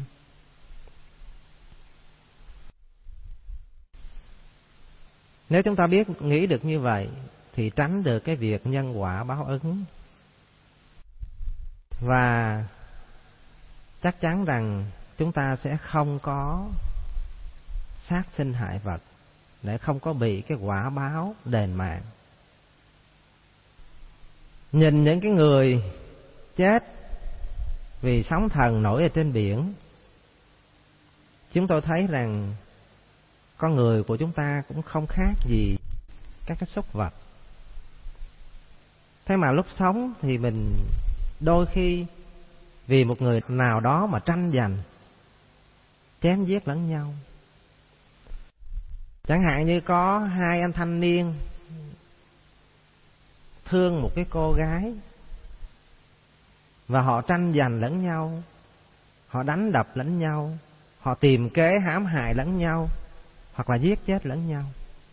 Nếu chúng ta biết nghĩ được như vậy thì tránh được cái việc nhân quả báo ứng, và chắc chắn rằng chúng ta sẽ không có sát sinh hại vật, để không có bị cái quả báo đền mạng. Nhìn những cái người chết vì sóng thần nổi ở trên biển, chúng tôi thấy rằng con người của chúng ta cũng không khác gì các cái súc vật. Thế mà lúc sống thì mình đôi khi vì một người nào đó mà tranh giành, chém giết lẫn nhau. Chẳng hạn như có hai anh thanh niên thương một cái cô gái, và họ tranh giành lẫn nhau, họ đánh đập lẫn nhau, họ tìm kế hãm hại lẫn nhau, hoặc là giết chết lẫn nhau.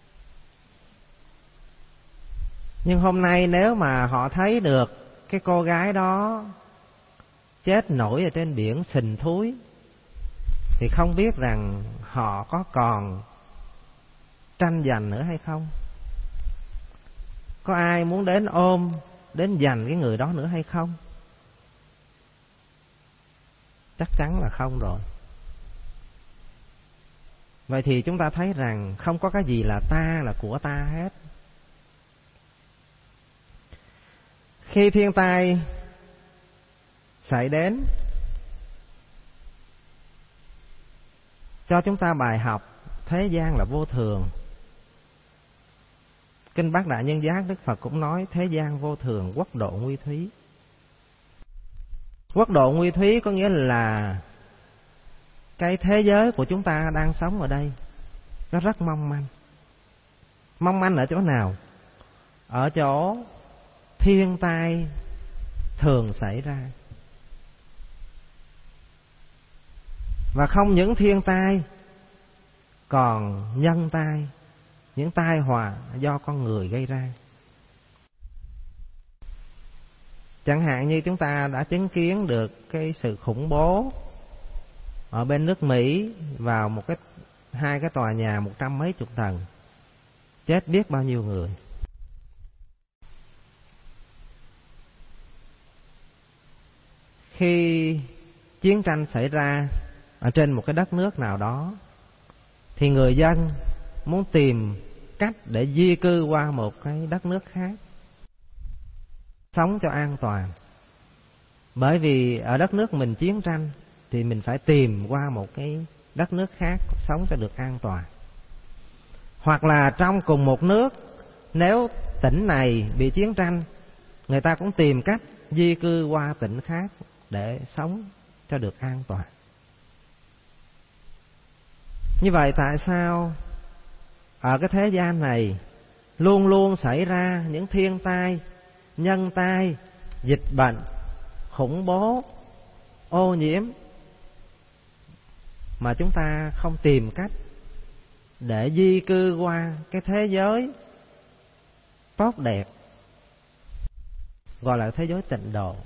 Nhưng hôm nay nếu mà họ thấy được cái cô gái đó chết nổi ở trên biển sình thúi, thì không biết rằng họ có còn tranh giành nữa hay không? Có ai muốn đến ôm, đến giành cái người đó nữa hay không? Chắc chắn là không rồi. Vậy thì chúng ta thấy rằng không có cái gì là ta, là của ta hết. Khi thiên tai xảy đến, cho chúng ta bài học thế gian là vô thường. Kinh Bát Đại Nhân Giác Đức Phật cũng nói thế gian vô thường, quốc độ nguy thúy. Quốc độ nguy thúy có nghĩa là cái thế giới của chúng ta đang sống ở đây nó rất mong manh. Mong manh ở chỗ nào? Ở chỗ thiên tai thường xảy ra. Và không những thiên tai, còn nhân tai, những tai họa do con người gây ra. Chẳng hạn như chúng ta đã chứng kiến được cái sự khủng bố ở bên nước Mỹ, vào một cái hai cái tòa nhà một trăm mấy chục tầng, chết biết bao nhiêu người. Khi chiến tranh xảy ra ở trên một cái đất nước nào đó, thì người dân muốn tìm cách để di cư qua một cái đất nước khác, sống cho an toàn. Bởi vì ở đất nước mình chiến tranh thì mình phải tìm qua một cái đất nước khác sống cho được an toàn. Hoặc là trong cùng một nước, nếu tỉnh này bị chiến tranh, người ta cũng tìm cách di cư qua tỉnh khác để sống cho được an toàn. Như vậy tại sao ở cái thế gian này luôn luôn xảy ra những thiên tai, nhân tai, dịch bệnh, khủng bố, ô nhiễm, mà chúng ta không tìm cách để di cư qua cái thế giới tốt đẹp, gọi là thế giới tịnh độ?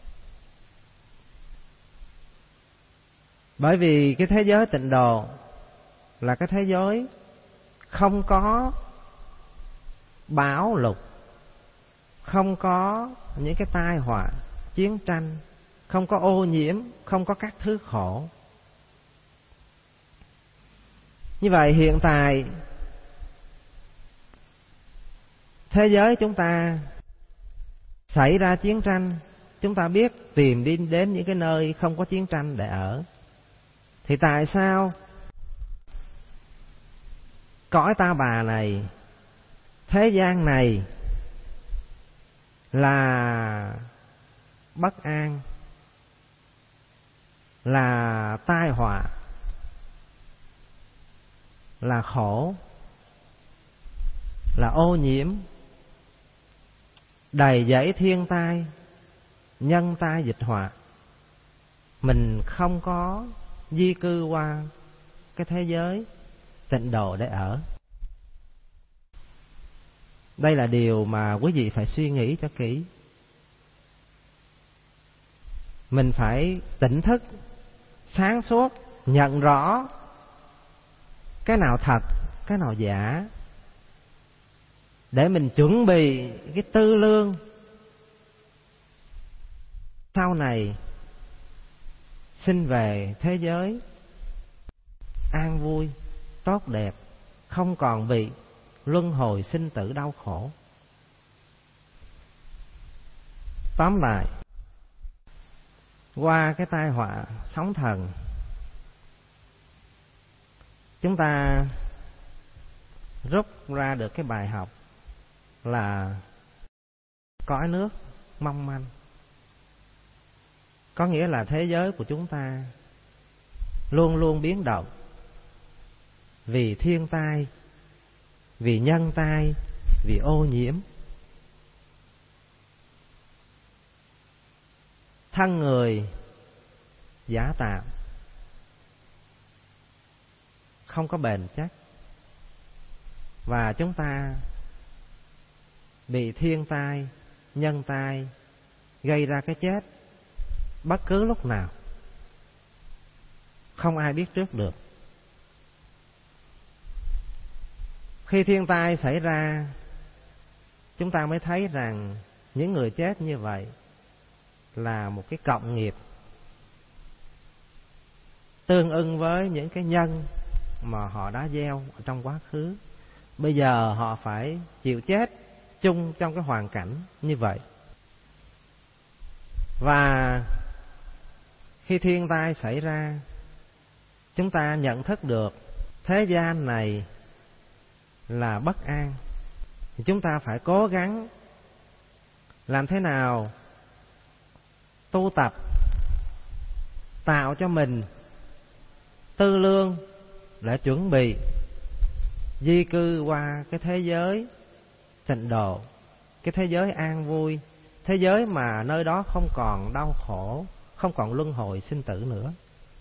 Bởi vì cái thế giới tịnh độ là cái thế giới không có bão lụt, không có những cái tai họa, chiến tranh, không có ô nhiễm, không có các thứ khổ. Như vậy hiện tại thế giới chúng ta xảy ra chiến tranh, chúng ta biết tìm đi đến những cái nơi không có chiến tranh để ở. Thì tại sao cõi Ta Bà này, thế gian này là bất an, là tai họa, là khổ, là ô nhiễm, đầy dẫy thiên tai, nhân tai dịch họa, mình không có di cư qua cái thế giới tịnh độ để ở? Đây là điều mà quý vị phải suy nghĩ cho kỹ. Mình phải tỉnh thức, sáng suốt, nhận rõ cái nào thật, cái nào giả, để mình chuẩn bị cái tư lương sau này xin về thế giới an vui, tốt đẹp, không còn bị luân hồi sinh tử đau khổ. Tóm lại, qua cái tai họa sóng thần, chúng ta rút ra được cái bài học là cõi nước mong manh. Có nghĩa là thế giới của chúng ta luôn luôn biến động vì thiên tai, vì nhân tai, vì ô nhiễm. Thân người giả tạm, không có bền chắc, và chúng ta bị thiên tai, nhân tai gây ra cái chết bất cứ lúc nào, không ai biết trước được. Khi thiên tai xảy ra, chúng ta mới thấy rằng những người chết như vậy là một cái cộng nghiệp tương ưng với những cái nhân mà họ đã gieo ở trong quá khứ. Bây giờ họ phải chịu chết chung trong cái hoàn cảnh như vậy. Và khi thiên tai xảy ra, chúng ta nhận thức được thế gian này là bất an, thì chúng ta phải cố gắng làm thế nào tu tập, tạo cho mình tư lương để chuẩn bị di cư qua cái thế giới tịnh độ, cái thế giới an vui, thế giới mà nơi đó không còn đau khổ, không còn luân hồi sinh tử nữa.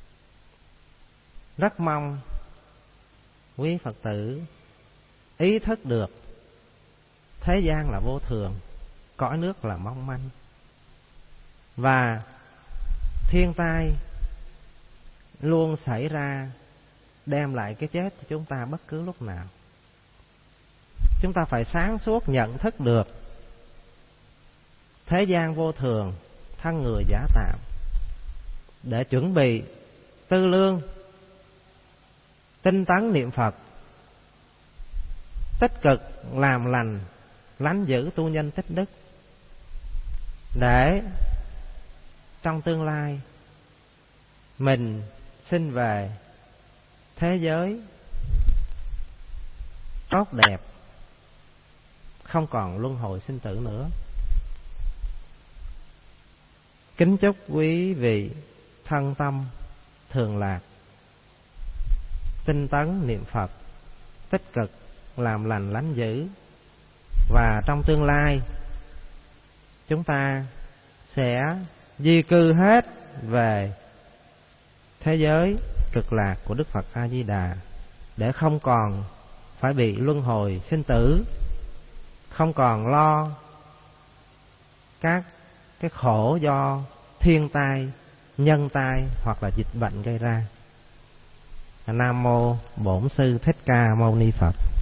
Rất mong quý Phật tử ý thức được thế gian là vô thường, cõi nước là mong manh, và thiên tai luôn xảy ra đem lại cái chết cho chúng ta bất cứ lúc nào. Chúng ta phải sáng suốt nhận thức được thế gian vô thường, thân người giả tạm, để chuẩn bị tư lương, tinh tấn niệm Phật, tích cực làm lành, lánh dữ tu nhân tích đức, để trong tương lai mình xin về thế giới tốt đẹp, không còn luân hồi sinh tử nữa. Kính chúc quý vị thân tâm thường lạc. tinh tấn niệm Phật, tích cực làm lành lánh dữ. Và trong tương lai chúng ta sẽ di cư hết về thế giới cực lạc của Đức Phật A Di Đà, để không còn phải bị luân hồi sinh tử, không còn lo các cái khổ do thiên tai, nhân tai hoặc là dịch bệnh gây ra. Nam mô Bổn Sư Thích Ca Mâu Ni Phật.